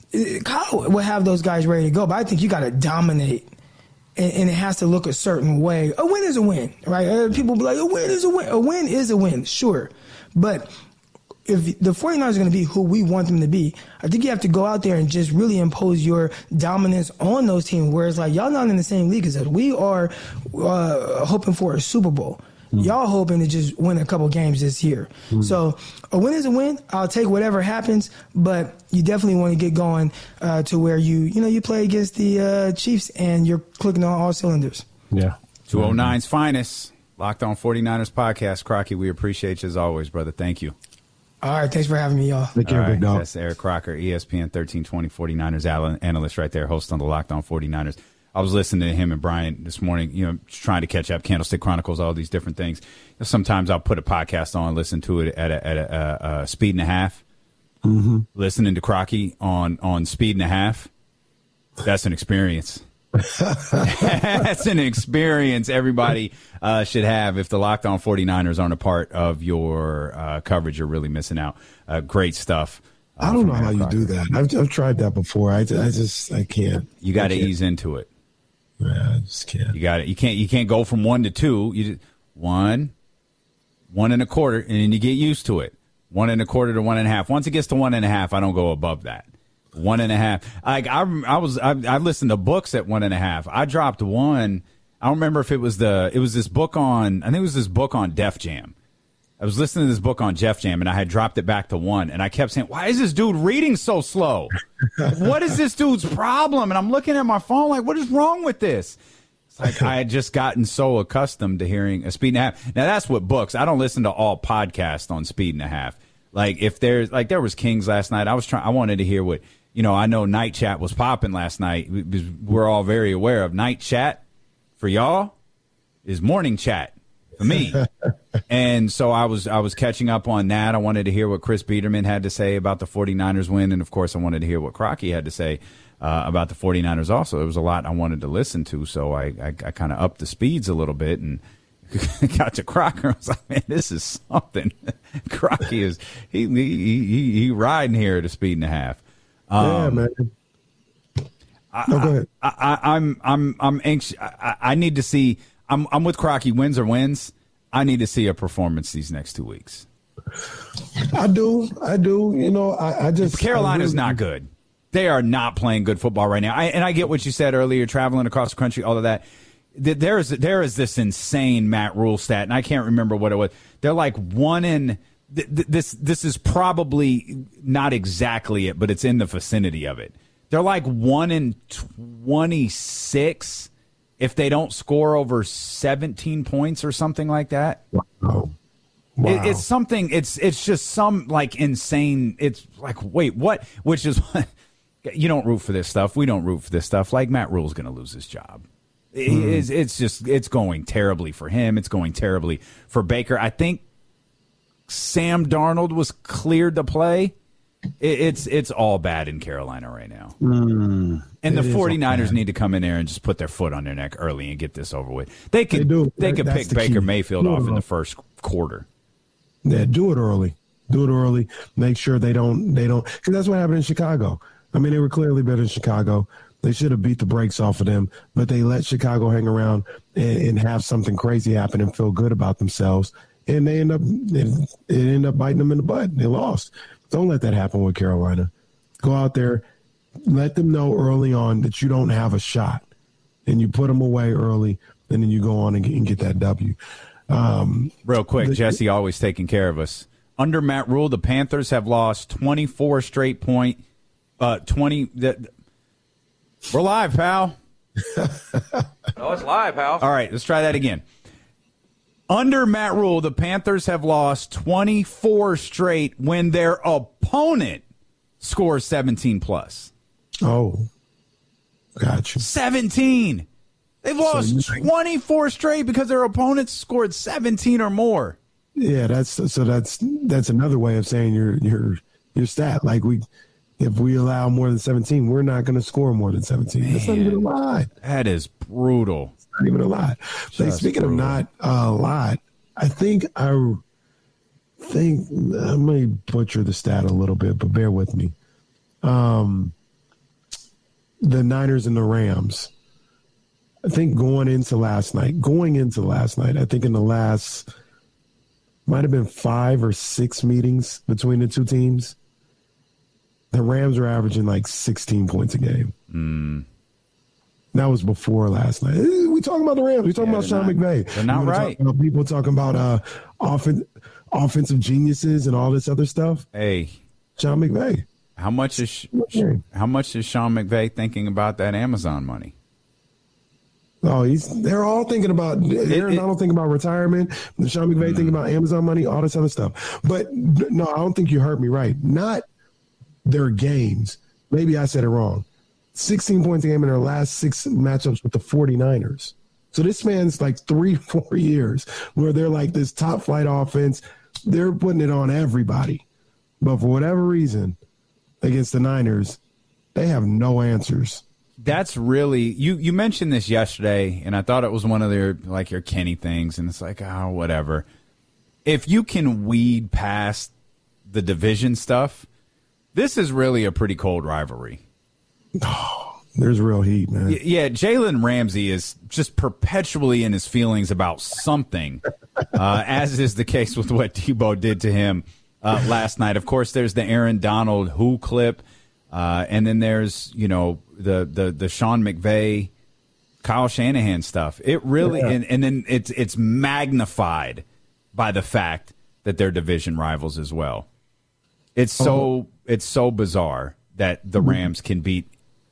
[SPEAKER 10] Kyle will have those guys ready to go, but I think you got to dominate, and, and it has to look a certain way. A win is a win, right? Uh, people be like, a win is a win. A win is a win, sure. But if the forty-niners are going to be who we want them to be, I think you have to go out there and just really impose your dominance on those teams, whereas, like, y'all not in the same league as us. We are uh, hoping for a Super Bowl. Y'all hoping to just win a couple games this year. Mm. So a win is a win. I'll take whatever happens, but you definitely want to get going uh, to where you, you know, you play against the uh, Chiefs and you're clicking on all cylinders.
[SPEAKER 5] Yeah.
[SPEAKER 4] two oh nine's finest, Locked On forty-niners podcast. Crocky, we appreciate you as always, brother. Thank you.
[SPEAKER 10] All right. Thanks for having me, y'all.
[SPEAKER 5] Take care,
[SPEAKER 4] all right,
[SPEAKER 5] big dog.
[SPEAKER 4] That's Eric Crocker, E S P N thirteen twenty forty-niners analyst right there, host on the Locked On forty-niners. I was listening to him and Brian this morning, you know, just trying to catch up, Candlestick Chronicles, all these different things. Sometimes I'll put a podcast on, listen to it at a, at a, a, a speed and a half. Mm-hmm. Listening to Crocky on, on speed and a half, that's an experience. That's an experience everybody uh, should have. If the Locked On forty-niners aren't a part of your uh, coverage, you're really missing out. Uh, great stuff. Uh,
[SPEAKER 5] I don't know how you do that. I've, I've tried that before. I, I just, I can't.
[SPEAKER 4] You got to ease into it.
[SPEAKER 5] Yeah, I just can't.
[SPEAKER 4] You got it. You can't. You can't go from one to two. You just, one, one and a quarter, and then you get used to it. One and a quarter to one and a half. Once it gets to one and a half, I don't go above that. One and a half. Like I, I was. I, I listened to books at one and a half. I dropped one. I don't remember if it was the. It was this book on. I think it was this book on Def Jam. I was listening to this book on Def Jam, and I had dropped it back to one, and I kept saying, why is this dude reading so slow? What is this dude's problem? And I'm looking at my phone like, what is wrong with this? It's like I had just gotten so accustomed to hearing a speed and a half. Now, that's what books. I don't listen to all podcasts on speed and a half. Like, if there's, like, there was Kings last night. I was trying, I wanted to hear what, you know, I know Night Chat was popping last night. We're all very aware of Night Chat for y'all is morning chat for me. And so I was I was catching up on that. I wanted to hear what Chris Biederman had to say about the 49ers win. And, of course, I wanted to hear what Crocky had to say uh, about the 49ers also. There was a lot I wanted to listen to, so I, I, I kind of upped the speeds a little bit and got to Crocker. I was like, man, this is something. Crocky is he, he, he, he riding here at a speed and a half. Um,
[SPEAKER 5] yeah, man.
[SPEAKER 4] I,
[SPEAKER 5] no, go ahead.
[SPEAKER 4] I, I, I'm I'm I'm anxious. I, I need to see. I'm I'm with Crocky. Wins or wins. I need to see a performance these next two weeks.
[SPEAKER 5] I do. I do. You know, I, I just
[SPEAKER 4] Carolina's
[SPEAKER 5] I really,
[SPEAKER 4] not good. They are not playing good football right now. I, and I get what you said earlier, traveling across the country, all of that. There is there is this insane Matt Rule stat, and I can't remember what it was. They're like one in th- th- this. This is probably not exactly it, but it's in the vicinity of it. They're like one in twenty-six if they don't score over seventeen points or something like that.
[SPEAKER 5] Wow. Wow.
[SPEAKER 4] It, it's something. It's it's just some like insane. It's like wait what? Which is you don't root for this stuff. We don't root for this stuff. Like Matt Rule's going to lose his job. Mm. It's, it's just it's going terribly for him. It's going terribly for Baker. I think Sam Darnold was cleared to play. It, it's it's all bad in Carolina right now.
[SPEAKER 5] Mm.
[SPEAKER 4] And the
[SPEAKER 5] It is
[SPEAKER 4] 49ers
[SPEAKER 5] all
[SPEAKER 4] need to come in there and just put their foot on their neck early and get this over with. They could
[SPEAKER 5] They do.
[SPEAKER 4] they could
[SPEAKER 5] That's
[SPEAKER 4] pick
[SPEAKER 5] the
[SPEAKER 4] Baker
[SPEAKER 5] key.
[SPEAKER 4] Mayfield
[SPEAKER 5] Do it
[SPEAKER 4] off in
[SPEAKER 5] all.
[SPEAKER 4] the first quarter.
[SPEAKER 5] Yeah, do it early. Do it early. Make sure they don't. They don't. Because that's what happened in Chicago. I mean, they were clearly better in Chicago. They should have beat the brakes off of them, but they let Chicago hang around and, and have something crazy happen and feel good about themselves. And they end up it, it ended up biting them in the butt. They lost. Don't let that happen with Carolina. Go out there, let them know early on that you don't have a shot, and you put them away early, and then you go on and get, and get that W. Um,
[SPEAKER 4] Real quick,
[SPEAKER 5] the,
[SPEAKER 4] Jesse always taking care of us. Under Matt Rule, the Panthers have lost twenty-four straight point. Uh, twenty. The, we're live, pal.
[SPEAKER 2] Oh, it's live, pal.
[SPEAKER 4] All right, let's try that again. Under Matt Rule, the Panthers have lost twenty-four straight when their opponent scores seventeen plus.
[SPEAKER 5] Oh, gotcha.
[SPEAKER 4] seventeen. They've lost
[SPEAKER 5] you think-
[SPEAKER 4] twenty-four straight because their opponents scored seventeen or more.
[SPEAKER 5] Yeah, that's so. That's that's another way of saying your your your stat. Like we, if we allow more than seventeen, we're not going to score more than seventeen. Man, that's not even a lie.
[SPEAKER 4] That is brutal.
[SPEAKER 5] It's not even a lie. Like, speaking brutal. of not a lot, I think I think I may butcher the stat a little bit, but bear with me. Um, the Niners and the Rams. I think going into last night, going into last night, I think in the last. Might have been five or six meetings between the two teams. The Rams were averaging like sixteen points a game.
[SPEAKER 4] Mm.
[SPEAKER 5] That was before last night. We talking about the Rams. We talking
[SPEAKER 4] Yeah,
[SPEAKER 5] about Sean
[SPEAKER 4] not,
[SPEAKER 5] McVay.
[SPEAKER 4] They're not
[SPEAKER 5] we
[SPEAKER 4] right.
[SPEAKER 5] Talking about people talking about uh, offen- offensive geniuses and all this other stuff.
[SPEAKER 4] Hey,
[SPEAKER 5] Sean McVay.
[SPEAKER 4] How much is how much is Sean McVay thinking about that Amazon money?
[SPEAKER 5] Oh, he's. They're all thinking about. Aaron Donald thinking about retirement. Sean McVay mm. thinking about Amazon money. All this other stuff. But no, I don't think you heard me right. Not their games. Maybe I said it wrong. sixteen points a game in their last six matchups with the 49ers. So this man's like three, four years where they're like this top flight offense. They're putting it on everybody. But for whatever reason, against the Niners, they have no answers.
[SPEAKER 4] That's really you. You mentioned this yesterday, and I thought it was one of their like your Kenny things, and it's like, oh, whatever. If you can weed past the division stuff, this is really a pretty cold rivalry.
[SPEAKER 5] Oh, there's real heat, man.
[SPEAKER 4] Y- yeah, Jalen Ramsey is just perpetually in his feelings about something, uh, as is the case with what Tebow did to him uh, last night. Of course, there's the Aaron Donald who clip. Uh, and then there's, you know, the the the Sean McVay, Kyle Shanahan stuff. It really yeah. and, and then it's it's magnified by the fact that they're division rivals as well. It's so oh. it's so bizarre that the Rams can beat.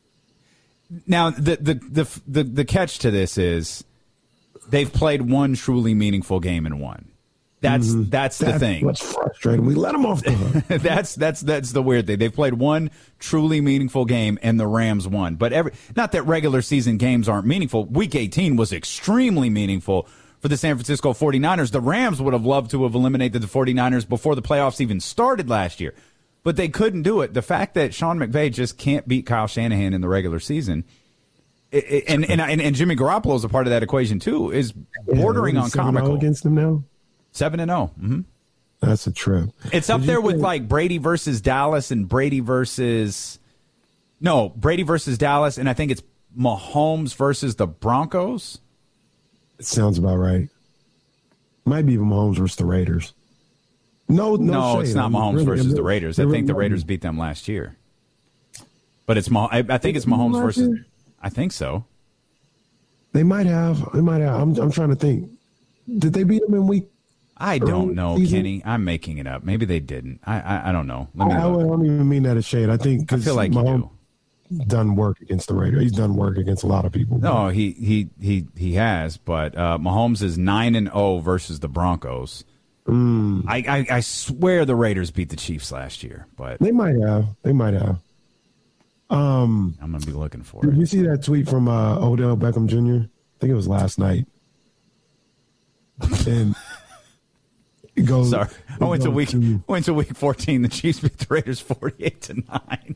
[SPEAKER 4] Now the the the the, the catch to this is they've played one truly meaningful game and won. That's mm-hmm. that's the
[SPEAKER 5] that's
[SPEAKER 4] thing.
[SPEAKER 5] What's frustrating? We let them off the hook.
[SPEAKER 4] that's that's that's the weird thing. They've played one truly meaningful game and the Rams won. But every not that regular season games aren't meaningful. Week eighteen was extremely meaningful for the San Francisco forty-niners. The Rams would have loved to have eliminated the forty-niners before the playoffs even started last year, but they couldn't do it. The fact that Sean McVay just can't beat Kyle Shanahan in the regular season, it, it, and, and and and Jimmy Garoppolo is a part of that equation too, is bordering
[SPEAKER 5] yeah,
[SPEAKER 4] on comical.
[SPEAKER 5] Against them now,
[SPEAKER 4] seven and zero. Mm-hmm.
[SPEAKER 5] That's a trip.
[SPEAKER 4] It's up
[SPEAKER 5] Did
[SPEAKER 4] there
[SPEAKER 5] you
[SPEAKER 4] with
[SPEAKER 5] think-
[SPEAKER 4] like Brady versus Dallas and Brady versus no Brady versus Dallas, and I think it's Mahomes versus the Broncos.
[SPEAKER 5] It sounds about right. Might be even Mahomes versus the Raiders. No, no,
[SPEAKER 4] No,
[SPEAKER 5] shade.
[SPEAKER 4] it's not
[SPEAKER 5] I mean,
[SPEAKER 4] Mahomes
[SPEAKER 5] really,
[SPEAKER 4] versus
[SPEAKER 5] really,
[SPEAKER 4] the Raiders. I
[SPEAKER 5] really
[SPEAKER 4] think the
[SPEAKER 5] might
[SPEAKER 4] Raiders
[SPEAKER 5] be.
[SPEAKER 4] beat them last year. But it's Mah- I, I think it's Mahomes
[SPEAKER 5] Last
[SPEAKER 4] versus.
[SPEAKER 5] year?
[SPEAKER 4] I think so.
[SPEAKER 5] They might have. They might have. I'm, I'm trying to think. Did they beat them in week?
[SPEAKER 4] I
[SPEAKER 5] early
[SPEAKER 4] don't know,
[SPEAKER 5] season?
[SPEAKER 4] Kenny. I'm making it up. Maybe they didn't. I I, I don't know. Let me
[SPEAKER 5] I, I
[SPEAKER 4] look.
[SPEAKER 5] don't even mean that as shade. I think
[SPEAKER 4] I
[SPEAKER 5] because
[SPEAKER 4] feel like you
[SPEAKER 5] Mahomes
[SPEAKER 4] do.
[SPEAKER 5] done work against the Raiders. He's done work against a lot of people.
[SPEAKER 4] No, he he he he has. But uh, Mahomes is nine and zero versus the Broncos.
[SPEAKER 5] Mm.
[SPEAKER 4] I, I I swear the Raiders beat the Chiefs last year, but
[SPEAKER 5] They might have. They might have. Um,
[SPEAKER 4] I'm gonna be looking for
[SPEAKER 5] did
[SPEAKER 4] it.
[SPEAKER 5] you see that tweet from uh, Odell Beckham Junior? I think it was last night. And it goes.
[SPEAKER 4] Sorry, I
[SPEAKER 5] it
[SPEAKER 4] went to
[SPEAKER 5] goes
[SPEAKER 4] week
[SPEAKER 5] to-
[SPEAKER 4] went to week fourteen. The Chiefs beat the Raiders forty-eight to nine.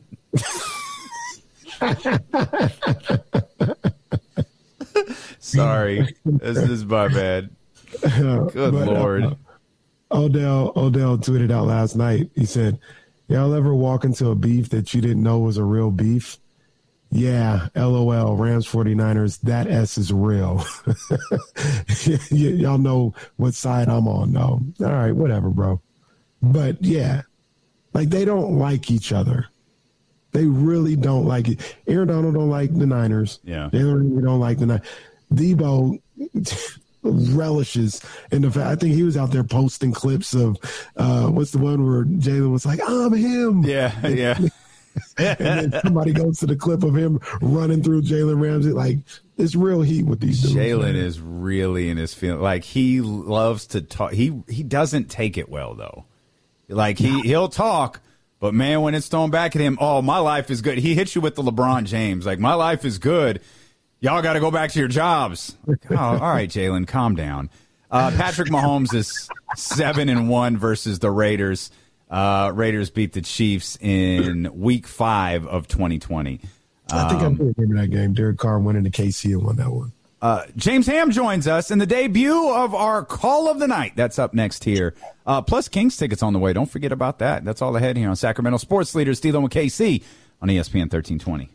[SPEAKER 4] Sorry, this is my bad. Good
[SPEAKER 5] But, uh,
[SPEAKER 4] Lord.
[SPEAKER 5] Odell Odell tweeted out last night. He said, "Y'all ever walk into a beef that you didn't know was a real beef? Yeah, LOL, Rams forty-niners, that S is real." Y- y'all know what side I'm on, though. All right, whatever, bro. But yeah, like they don't like each other. They really don't like it. Aaron Donald don't like the Niners.
[SPEAKER 4] Yeah.
[SPEAKER 5] They really don't like the Niners. Debo relishes in the fact. I think he was out there posting clips of uh, what's the one where Jalen was like, "I'm him."
[SPEAKER 4] Yeah, yeah.
[SPEAKER 5] And then somebody goes to the clip of him running through Jalen Ramsey. Like, it's real heat with these dudes.
[SPEAKER 4] Jalen
[SPEAKER 5] man.
[SPEAKER 4] is really in his feeling. Like he loves to talk. He he doesn't take it well though. Like he he'll talk, but man, when it's thrown back at him, oh, my life is good. He hits you with the LeBron James. Like, my life is good. Y'all got to go back to your jobs. Like, oh, all right, Jalen, calm down. Uh, Patrick Mahomes is seven and one versus the Raiders. Uh, Raiders beat the Chiefs in Week Five of twenty twenty.
[SPEAKER 5] I think
[SPEAKER 4] Um,
[SPEAKER 5] I did remember that game. Derek Carr went into K C and won that one.
[SPEAKER 4] Uh, James Ham joins us in the debut of our Call of the Night. That's up next here. Uh, plus Kings tickets on the way. Don't forget about that. That's all ahead here on Sacramento Sports Leader, Stilo and K C on E S P N thirteen twenty.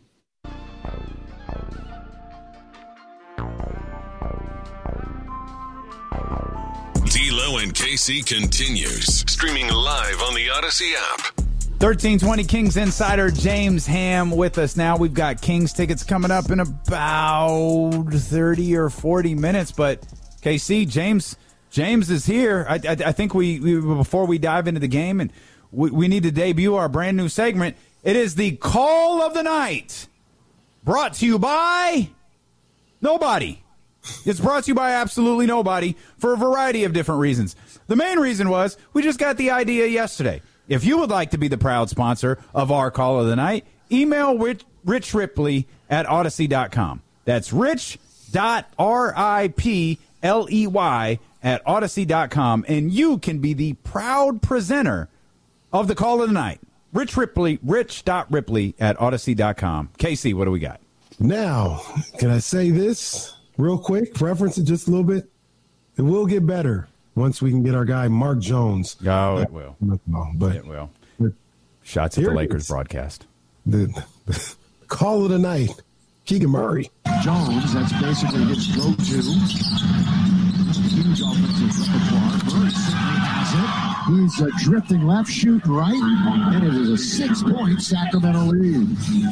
[SPEAKER 6] D'Lo and K C continues. Streaming live on the Odyssey app.
[SPEAKER 4] thirteen twenty Kings Insider James Ham with us now. We've got Kings tickets coming up in about thirty or forty minutes. But K C, James James is here. I, I, I think we, we before we dive into the game, and we, we need to debut our brand new segment. It is the Call of the Night, brought to you by nobody. It's brought to you by absolutely nobody for a variety of different reasons. The main reason was we just got the idea yesterday. If you would like to be the proud sponsor of our Call of the Night, email Rich, Rich Ripley at Odyssey dot com. That's rich dot R I P L E Y at Odyssey dot com, and you can be the proud presenter of the Call of the Night. Rich Ripley, rich dot ripley at Odyssey dot com. K C, what do we got?
[SPEAKER 5] Now, can I say this real quick? Reference it just a little bit. It will get better once we can get our guy Mark Jones.
[SPEAKER 4] Oh, it will.
[SPEAKER 5] No, but
[SPEAKER 4] It will. Shots at
[SPEAKER 5] Here
[SPEAKER 4] the
[SPEAKER 5] it
[SPEAKER 4] Lakers
[SPEAKER 5] is.
[SPEAKER 4] broadcast.
[SPEAKER 5] The, the Call of the Night, Keegan Murray.
[SPEAKER 9] Jones, that's basically his go-to. Huge offensive repertoire. Murray certainly has it. He's uh, drifting left, shooting right, and it is a six-point Sacramento lead.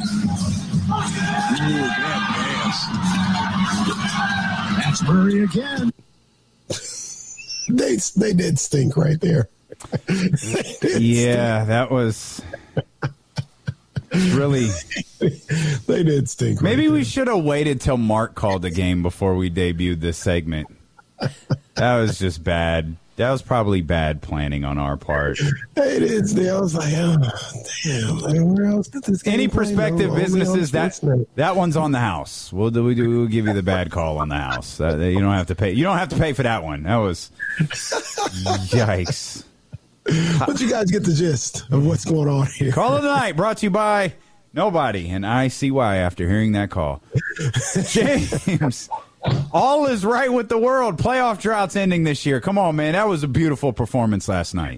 [SPEAKER 9] Ooh, bad pass. That's Murray again.
[SPEAKER 5] They they did stink right there.
[SPEAKER 4] Yeah, that was really.
[SPEAKER 5] They did stink. Right
[SPEAKER 4] Maybe
[SPEAKER 5] there.
[SPEAKER 4] we should have waited till Mark called the game before we debuted this segment. That was just bad. That was probably bad planning on our part.
[SPEAKER 5] It is. I was like, oh, damn. Like, where else did this game
[SPEAKER 4] Any
[SPEAKER 5] play?
[SPEAKER 4] prospective
[SPEAKER 5] No,
[SPEAKER 4] businesses, that
[SPEAKER 5] that
[SPEAKER 4] that one's on the house. We'll do. We do. We'll give you the bad call on the house. Uh, you don't have to pay. You don't have to pay for that one. That was yikes.
[SPEAKER 5] But you guys get the gist of what's going on here.
[SPEAKER 4] Call of the night brought to you by nobody, and I see why after hearing that call. James. All is right with the world. Playoff drought's ending this year. Come on, man. That was a beautiful performance last night.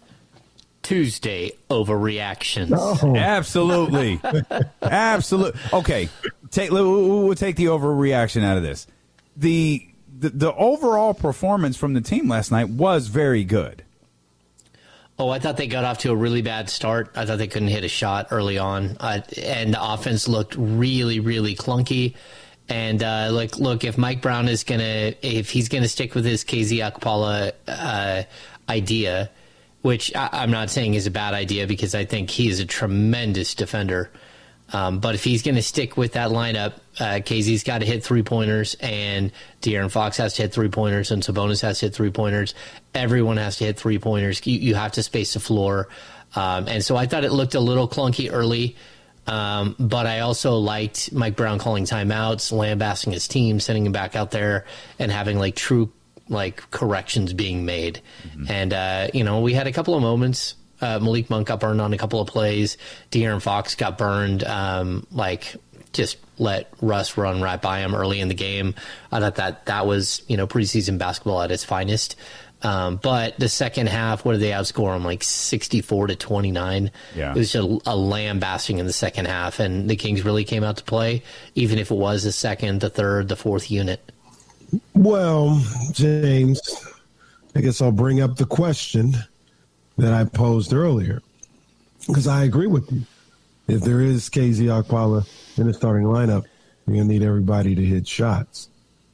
[SPEAKER 11] Tuesday overreactions.
[SPEAKER 5] Oh.
[SPEAKER 4] Absolutely. Absolutely. Okay. Take, we'll take the overreaction out of this. The, the the overall performance from the team last night was very good.
[SPEAKER 11] Oh, I thought they got off to a really bad start. I thought they couldn't hit a shot early on. Uh, and the offense looked really, really clunky. And uh, like, look, if Mike Brown is gonna, if he's gonna stick with his K Z Okpala uh, idea, which I, I'm not saying is a bad idea because I think he is a tremendous defender. Um, but if he's gonna stick with that lineup, uh, K Z's got to hit three pointers, and De'Aaron Fox has to hit three pointers, and Sabonis has to hit three pointers. Everyone has to hit three pointers. You, you have to space the floor, um, and so I thought it looked a little clunky early. Um, but I also liked Mike Brown calling timeouts, lambasting his team, sending him back out there, and having like true like corrections being made. Mm-hmm. And uh, you know, we had a couple of moments. Uh, Malik Monk got burned on a couple of plays. De'Aaron Fox got burned. Um, like just let Russ run right by him early in the game. I thought that that was, you know, preseason basketball at its finest. Um, but the second half, what did they outscore them? Like sixty-four to twenty-nine.
[SPEAKER 4] Yeah.
[SPEAKER 11] It was just a, a lambasting in the second half, and the Kings really came out to play, even if it was the second, the third, the fourth unit.
[SPEAKER 5] Well, James, I guess I'll bring up the question that I posed earlier, because I agree with you. If there is K Z Okpala in the starting lineup, you're going to need everybody to hit shots.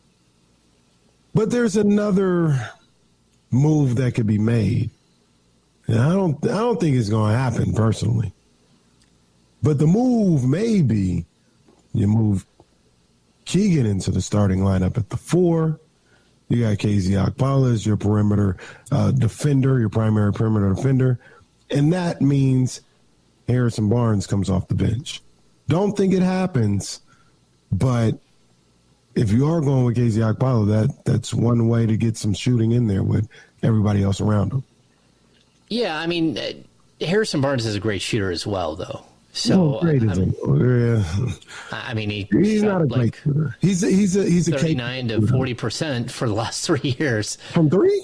[SPEAKER 5] But there's another move that could be made. And I don't I don't think it's going to happen personally. But the move may be you move Keegan into the starting lineup at the four. You got K Z Okpala as your perimeter uh, defender, your primary perimeter defender. And that means Harrison Barnes comes off the bench. Don't think it happens, but if you are going with K Z Okpala, that that's one way to get some shooting in there with everybody else around him.
[SPEAKER 11] Yeah, I mean, uh, Harrison Barnes is a great shooter as well, though. So
[SPEAKER 5] oh, great
[SPEAKER 11] I,
[SPEAKER 5] mean, yeah.
[SPEAKER 11] I mean, he
[SPEAKER 5] he's not a
[SPEAKER 11] like
[SPEAKER 5] great shooter. He's a, he's a he's a
[SPEAKER 11] thirty-nine to forty percent for the last three years
[SPEAKER 5] from three.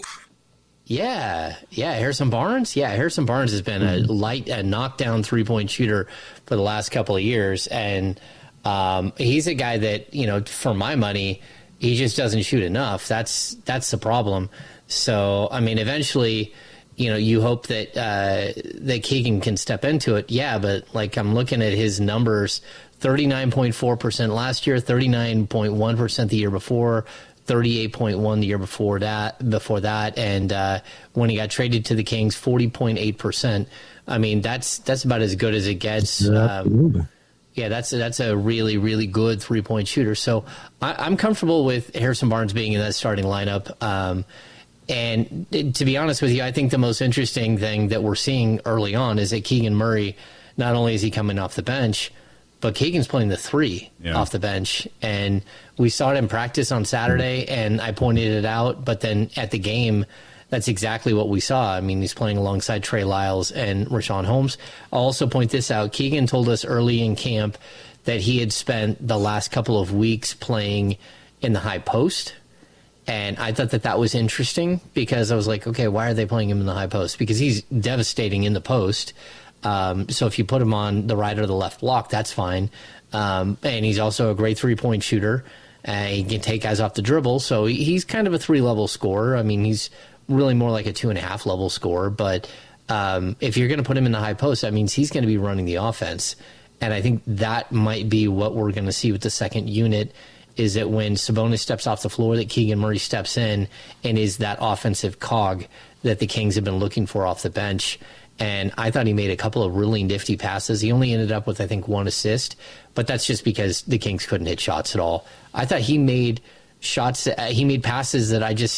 [SPEAKER 11] Yeah, yeah, Harrison Barnes. Yeah, Harrison Barnes has been a light, a knockdown three-point shooter for the last couple of years, and um, he's a guy that, you know, for my money, he just doesn't shoot enough. That's that's the problem. So, I mean, eventually, you know, you hope that uh, that Keegan can step into it. Yeah, but like I'm looking at his numbers: thirty-nine point four percent last year, thirty-nine point one percent the year before, thirty-eight point one the year before that, before that, and uh, when he got traded to the Kings, forty point eight percent. I mean, that's that's about as good as it gets.
[SPEAKER 5] Yeah,
[SPEAKER 11] um, yeah, that's that's a really really good three point shooter. So I, I'm comfortable with Harrison Barnes being in that starting lineup. Um, and to be honest with you, I think the most interesting thing that we're seeing early on is that Keegan Murray, not only is he coming off the bench, but Keegan's playing the three yeah. off the bench. And we saw it in practice on Saturday, and I pointed it out. But then at the game, that's exactly what we saw. I mean, he's playing alongside Trey Lyles and Rashawn Holmes. I'll also point this out. Keegan told us early in camp that he had spent the last couple of weeks playing in the high post. And I thought that that was interesting because I was like, okay, why are they playing him in the high post? Because he's devastating in the post. Um, so if you put him on the right or the left block, that's fine. Um, and he's also a great three-point shooter. Uh, he can take guys off the dribble. So he's kind of a three-level scorer. I mean, he's really more like a two-and-a-half level scorer. But um, if you're going to put him in the high post, that means he's going to be running the offense. And I think that might be what we're going to see with the second unit, is that when Sabonis steps off the floor, that Keegan Murray steps in and is that offensive cog that the Kings have been looking for off the bench. And I thought he made a couple of really nifty passes. He only ended up with, I think, one assist, but that's just because the Kings couldn't hit shots at all. I thought he made shots, that, he made passes that I just,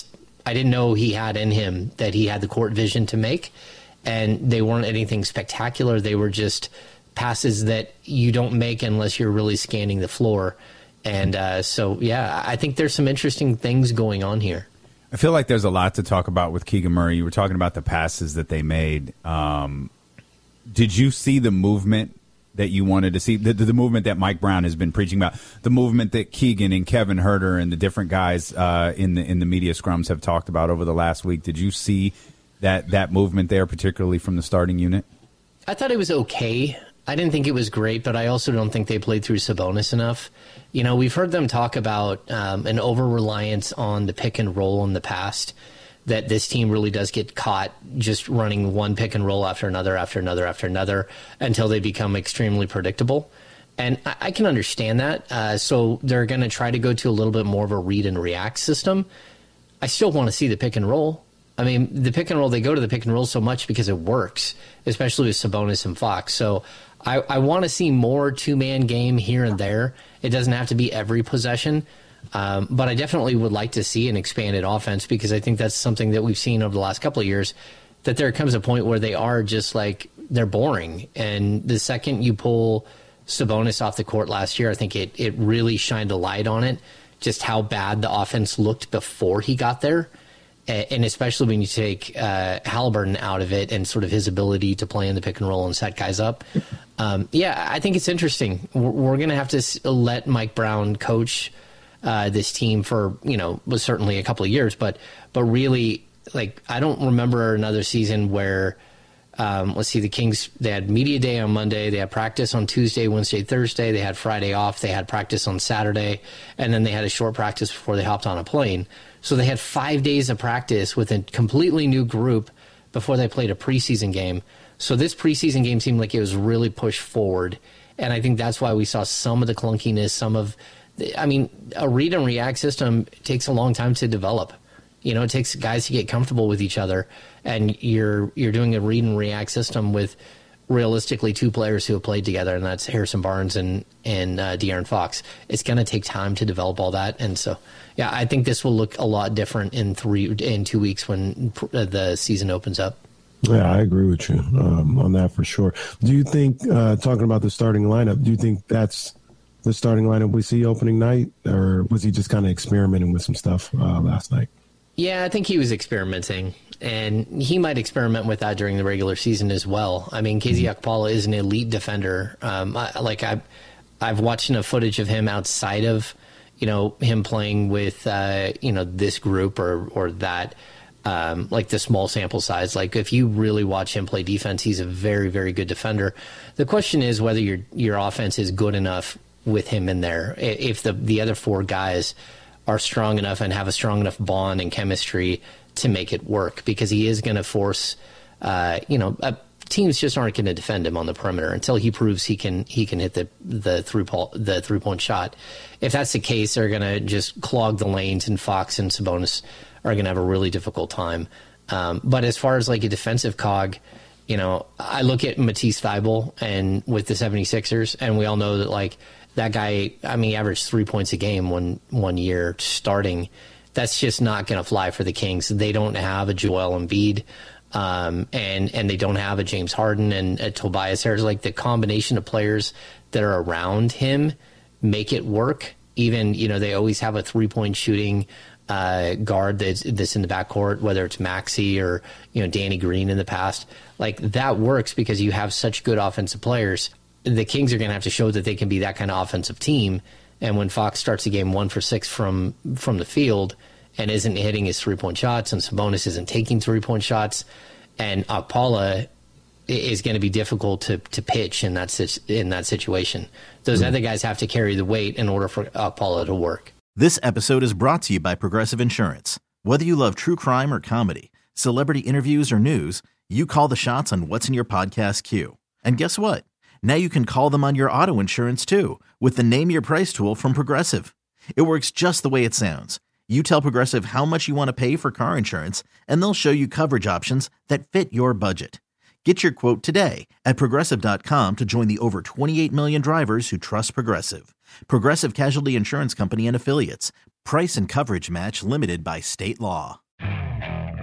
[SPEAKER 11] I didn't know he had in him that he had the court vision to make, and they weren't anything spectacular. They were just passes that you don't make unless you're really scanning the floor. And uh, so, yeah, I think there's some interesting things going on here.
[SPEAKER 4] I feel like there's a lot to talk about with Keegan Murray. You were talking about the passes that they made. Um, did you see the movement that you wanted to see, the, the movement that Mike Brown has been preaching about, the movement that Keegan and Kevin Huerter and the different guys uh, in the in the media scrums have talked about over the last week? Did you see that that movement there, particularly from the starting unit?
[SPEAKER 11] I thought it was okay. I didn't think it was great, but I also don't think they played through Sabonis enough. You know, we've heard them talk about um, an over-reliance on the pick and roll in the past, that this team really does get caught just running one pick and roll after another, after another, after another, until they become extremely predictable. And I, I can understand that. Uh, so they're going to try to go to a little bit more of a read and react system. I still want to see the pick and roll. I mean, the pick and roll, they go to the pick and roll so much because it works, especially with Sabonis and Fox. So I, I want to see more two-man game here and there. It doesn't have to be every possession. Um, but I definitely would like to see an expanded offense, because I think that's something that we've seen over the last couple of years, that there comes a point where they are just like, they're boring. And the second you pull Sabonis off the court last year, I think it, it really shined a light on it, just how bad the offense looked before he got there. And especially when you take uh, Halliburton out of it and sort of his ability to play in the pick and roll and set guys up. Um, yeah, I think it's interesting. We're, we're going to have to let Mike Brown coach uh, this team for, you know, was certainly a couple of years. But but really, like, I don't remember another season where, um, let's see, the Kings, they had media day on Monday. They had practice on Tuesday, Wednesday, Thursday. They had Friday off. They had practice on Saturday. And then they had a short practice before they hopped on a plane. So they had five days of practice with a completely new group before they played a preseason game. So this preseason game seemed like it was really pushed forward. And I think that's why we saw some of the clunkiness, some of the, I mean, a read and react system takes a long time to develop. You know, it takes guys to get comfortable with each other. And you're you're doing a read and react system with realistically two players who have played together, and that's Harrison Barnes and, and uh, De'Aaron Fox. It's going to take time to develop all that. And so, yeah, I think this will look a lot different in three in two weeks when pr- the season opens up.
[SPEAKER 5] Yeah, I agree with you um, on that for sure. Do you think, uh, talking about the starting lineup, do you think that's the starting lineup we see opening night, or was he just kind of experimenting with some stuff uh, last night?
[SPEAKER 11] Yeah, I think he was experimenting, and he might experiment with that during the regular season as well. I mean, K Z Okpala is an elite defender. Um, I, like I've, I've watched enough footage of him outside of, you know, him playing with, uh, you know, this group or or that, um, like the small sample size. Like if you really watch him play defense, he's a very, very good defender. The question is whether your your offense is good enough with him in there. If the the other four guys are strong enough and have a strong enough bond and chemistry to make it work, because he is going to force, uh, you know, uh, teams just aren't going to defend him on the perimeter until he proves he can he can hit the the three po- the three point shot. If that's the case, they're going to just clog the lanes, and Fox and Sabonis are going to have a really difficult time. Um, but as far as like a defensive cog, you know, I look at Matisse Thybulle and with the seventy-sixers, and we all know that like. That guy, I mean, he averaged three points a game one one year starting. That's just not going to fly for the Kings. They don't have a Joel Embiid, um, and and they don't have a James Harden and a Tobias Harris. Like the combination of players that are around him make it work. Even, you know, they always have a three-point shooting uh, guard that's, that's in the backcourt, whether it's Maxey or, you know, Danny Green in the past. Like that works because you have such good offensive players. The Kings are going to have to show that they can be that kind of offensive team. And when Fox starts the game one for six from from the field and isn't hitting his three-point shots, and Sabonis isn't taking three-point shots, and Okpala is going to be difficult to, to pitch in that in that situation. Those mm-hmm. other guys have to carry the weight in order for Okpala to work.
[SPEAKER 12] This episode is brought to you by Progressive Insurance. Whether you love true crime or comedy, celebrity interviews or news, you call the shots on what's in your podcast queue. And guess what? Now you can call them on your auto insurance too with the Name Your Price tool from Progressive. It works just the way it sounds. You tell Progressive how much you want to pay for car insurance, and they'll show you coverage options that fit your budget. Get your quote today at Progressive dot com to join the over twenty-eight million drivers who trust Progressive. Progressive Casualty Insurance Company and Affiliates. Price and coverage match limited by state law.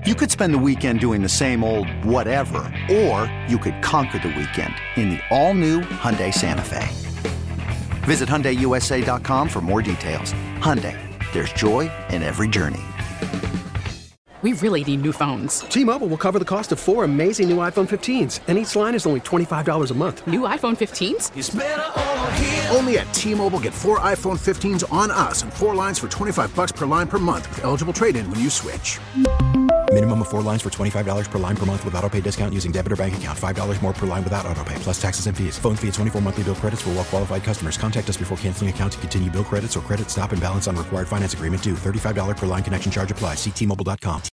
[SPEAKER 13] You could spend the weekend doing the same old whatever, or you could conquer the weekend in the all-new Hyundai Santa Fe. Visit Hyundai U S A dot com for more details. Hyundai, there's joy in every journey.
[SPEAKER 14] We really need new phones.
[SPEAKER 15] T-Mobile will cover the cost of four amazing new iPhone fifteens, and each line is only twenty-five dollars a month.
[SPEAKER 14] New iPhone fifteens?
[SPEAKER 16] It's better over here. Only at T-Mobile, get four iPhone fifteens on us and four lines for twenty-five bucks per line per month with eligible trade-in when you switch.
[SPEAKER 17] Minimum of four lines for twenty-five dollars per line per month with autopay discount using debit or bank account. five dollars more per line without autopay, plus taxes and fees. Phone fee at twenty-four monthly bill credits for well-qualified customers. Contact us before canceling account to continue bill credits or credit stop and balance on required finance agreement due. thirty-five dollars per line connection charge applies. See T Mobile dot com.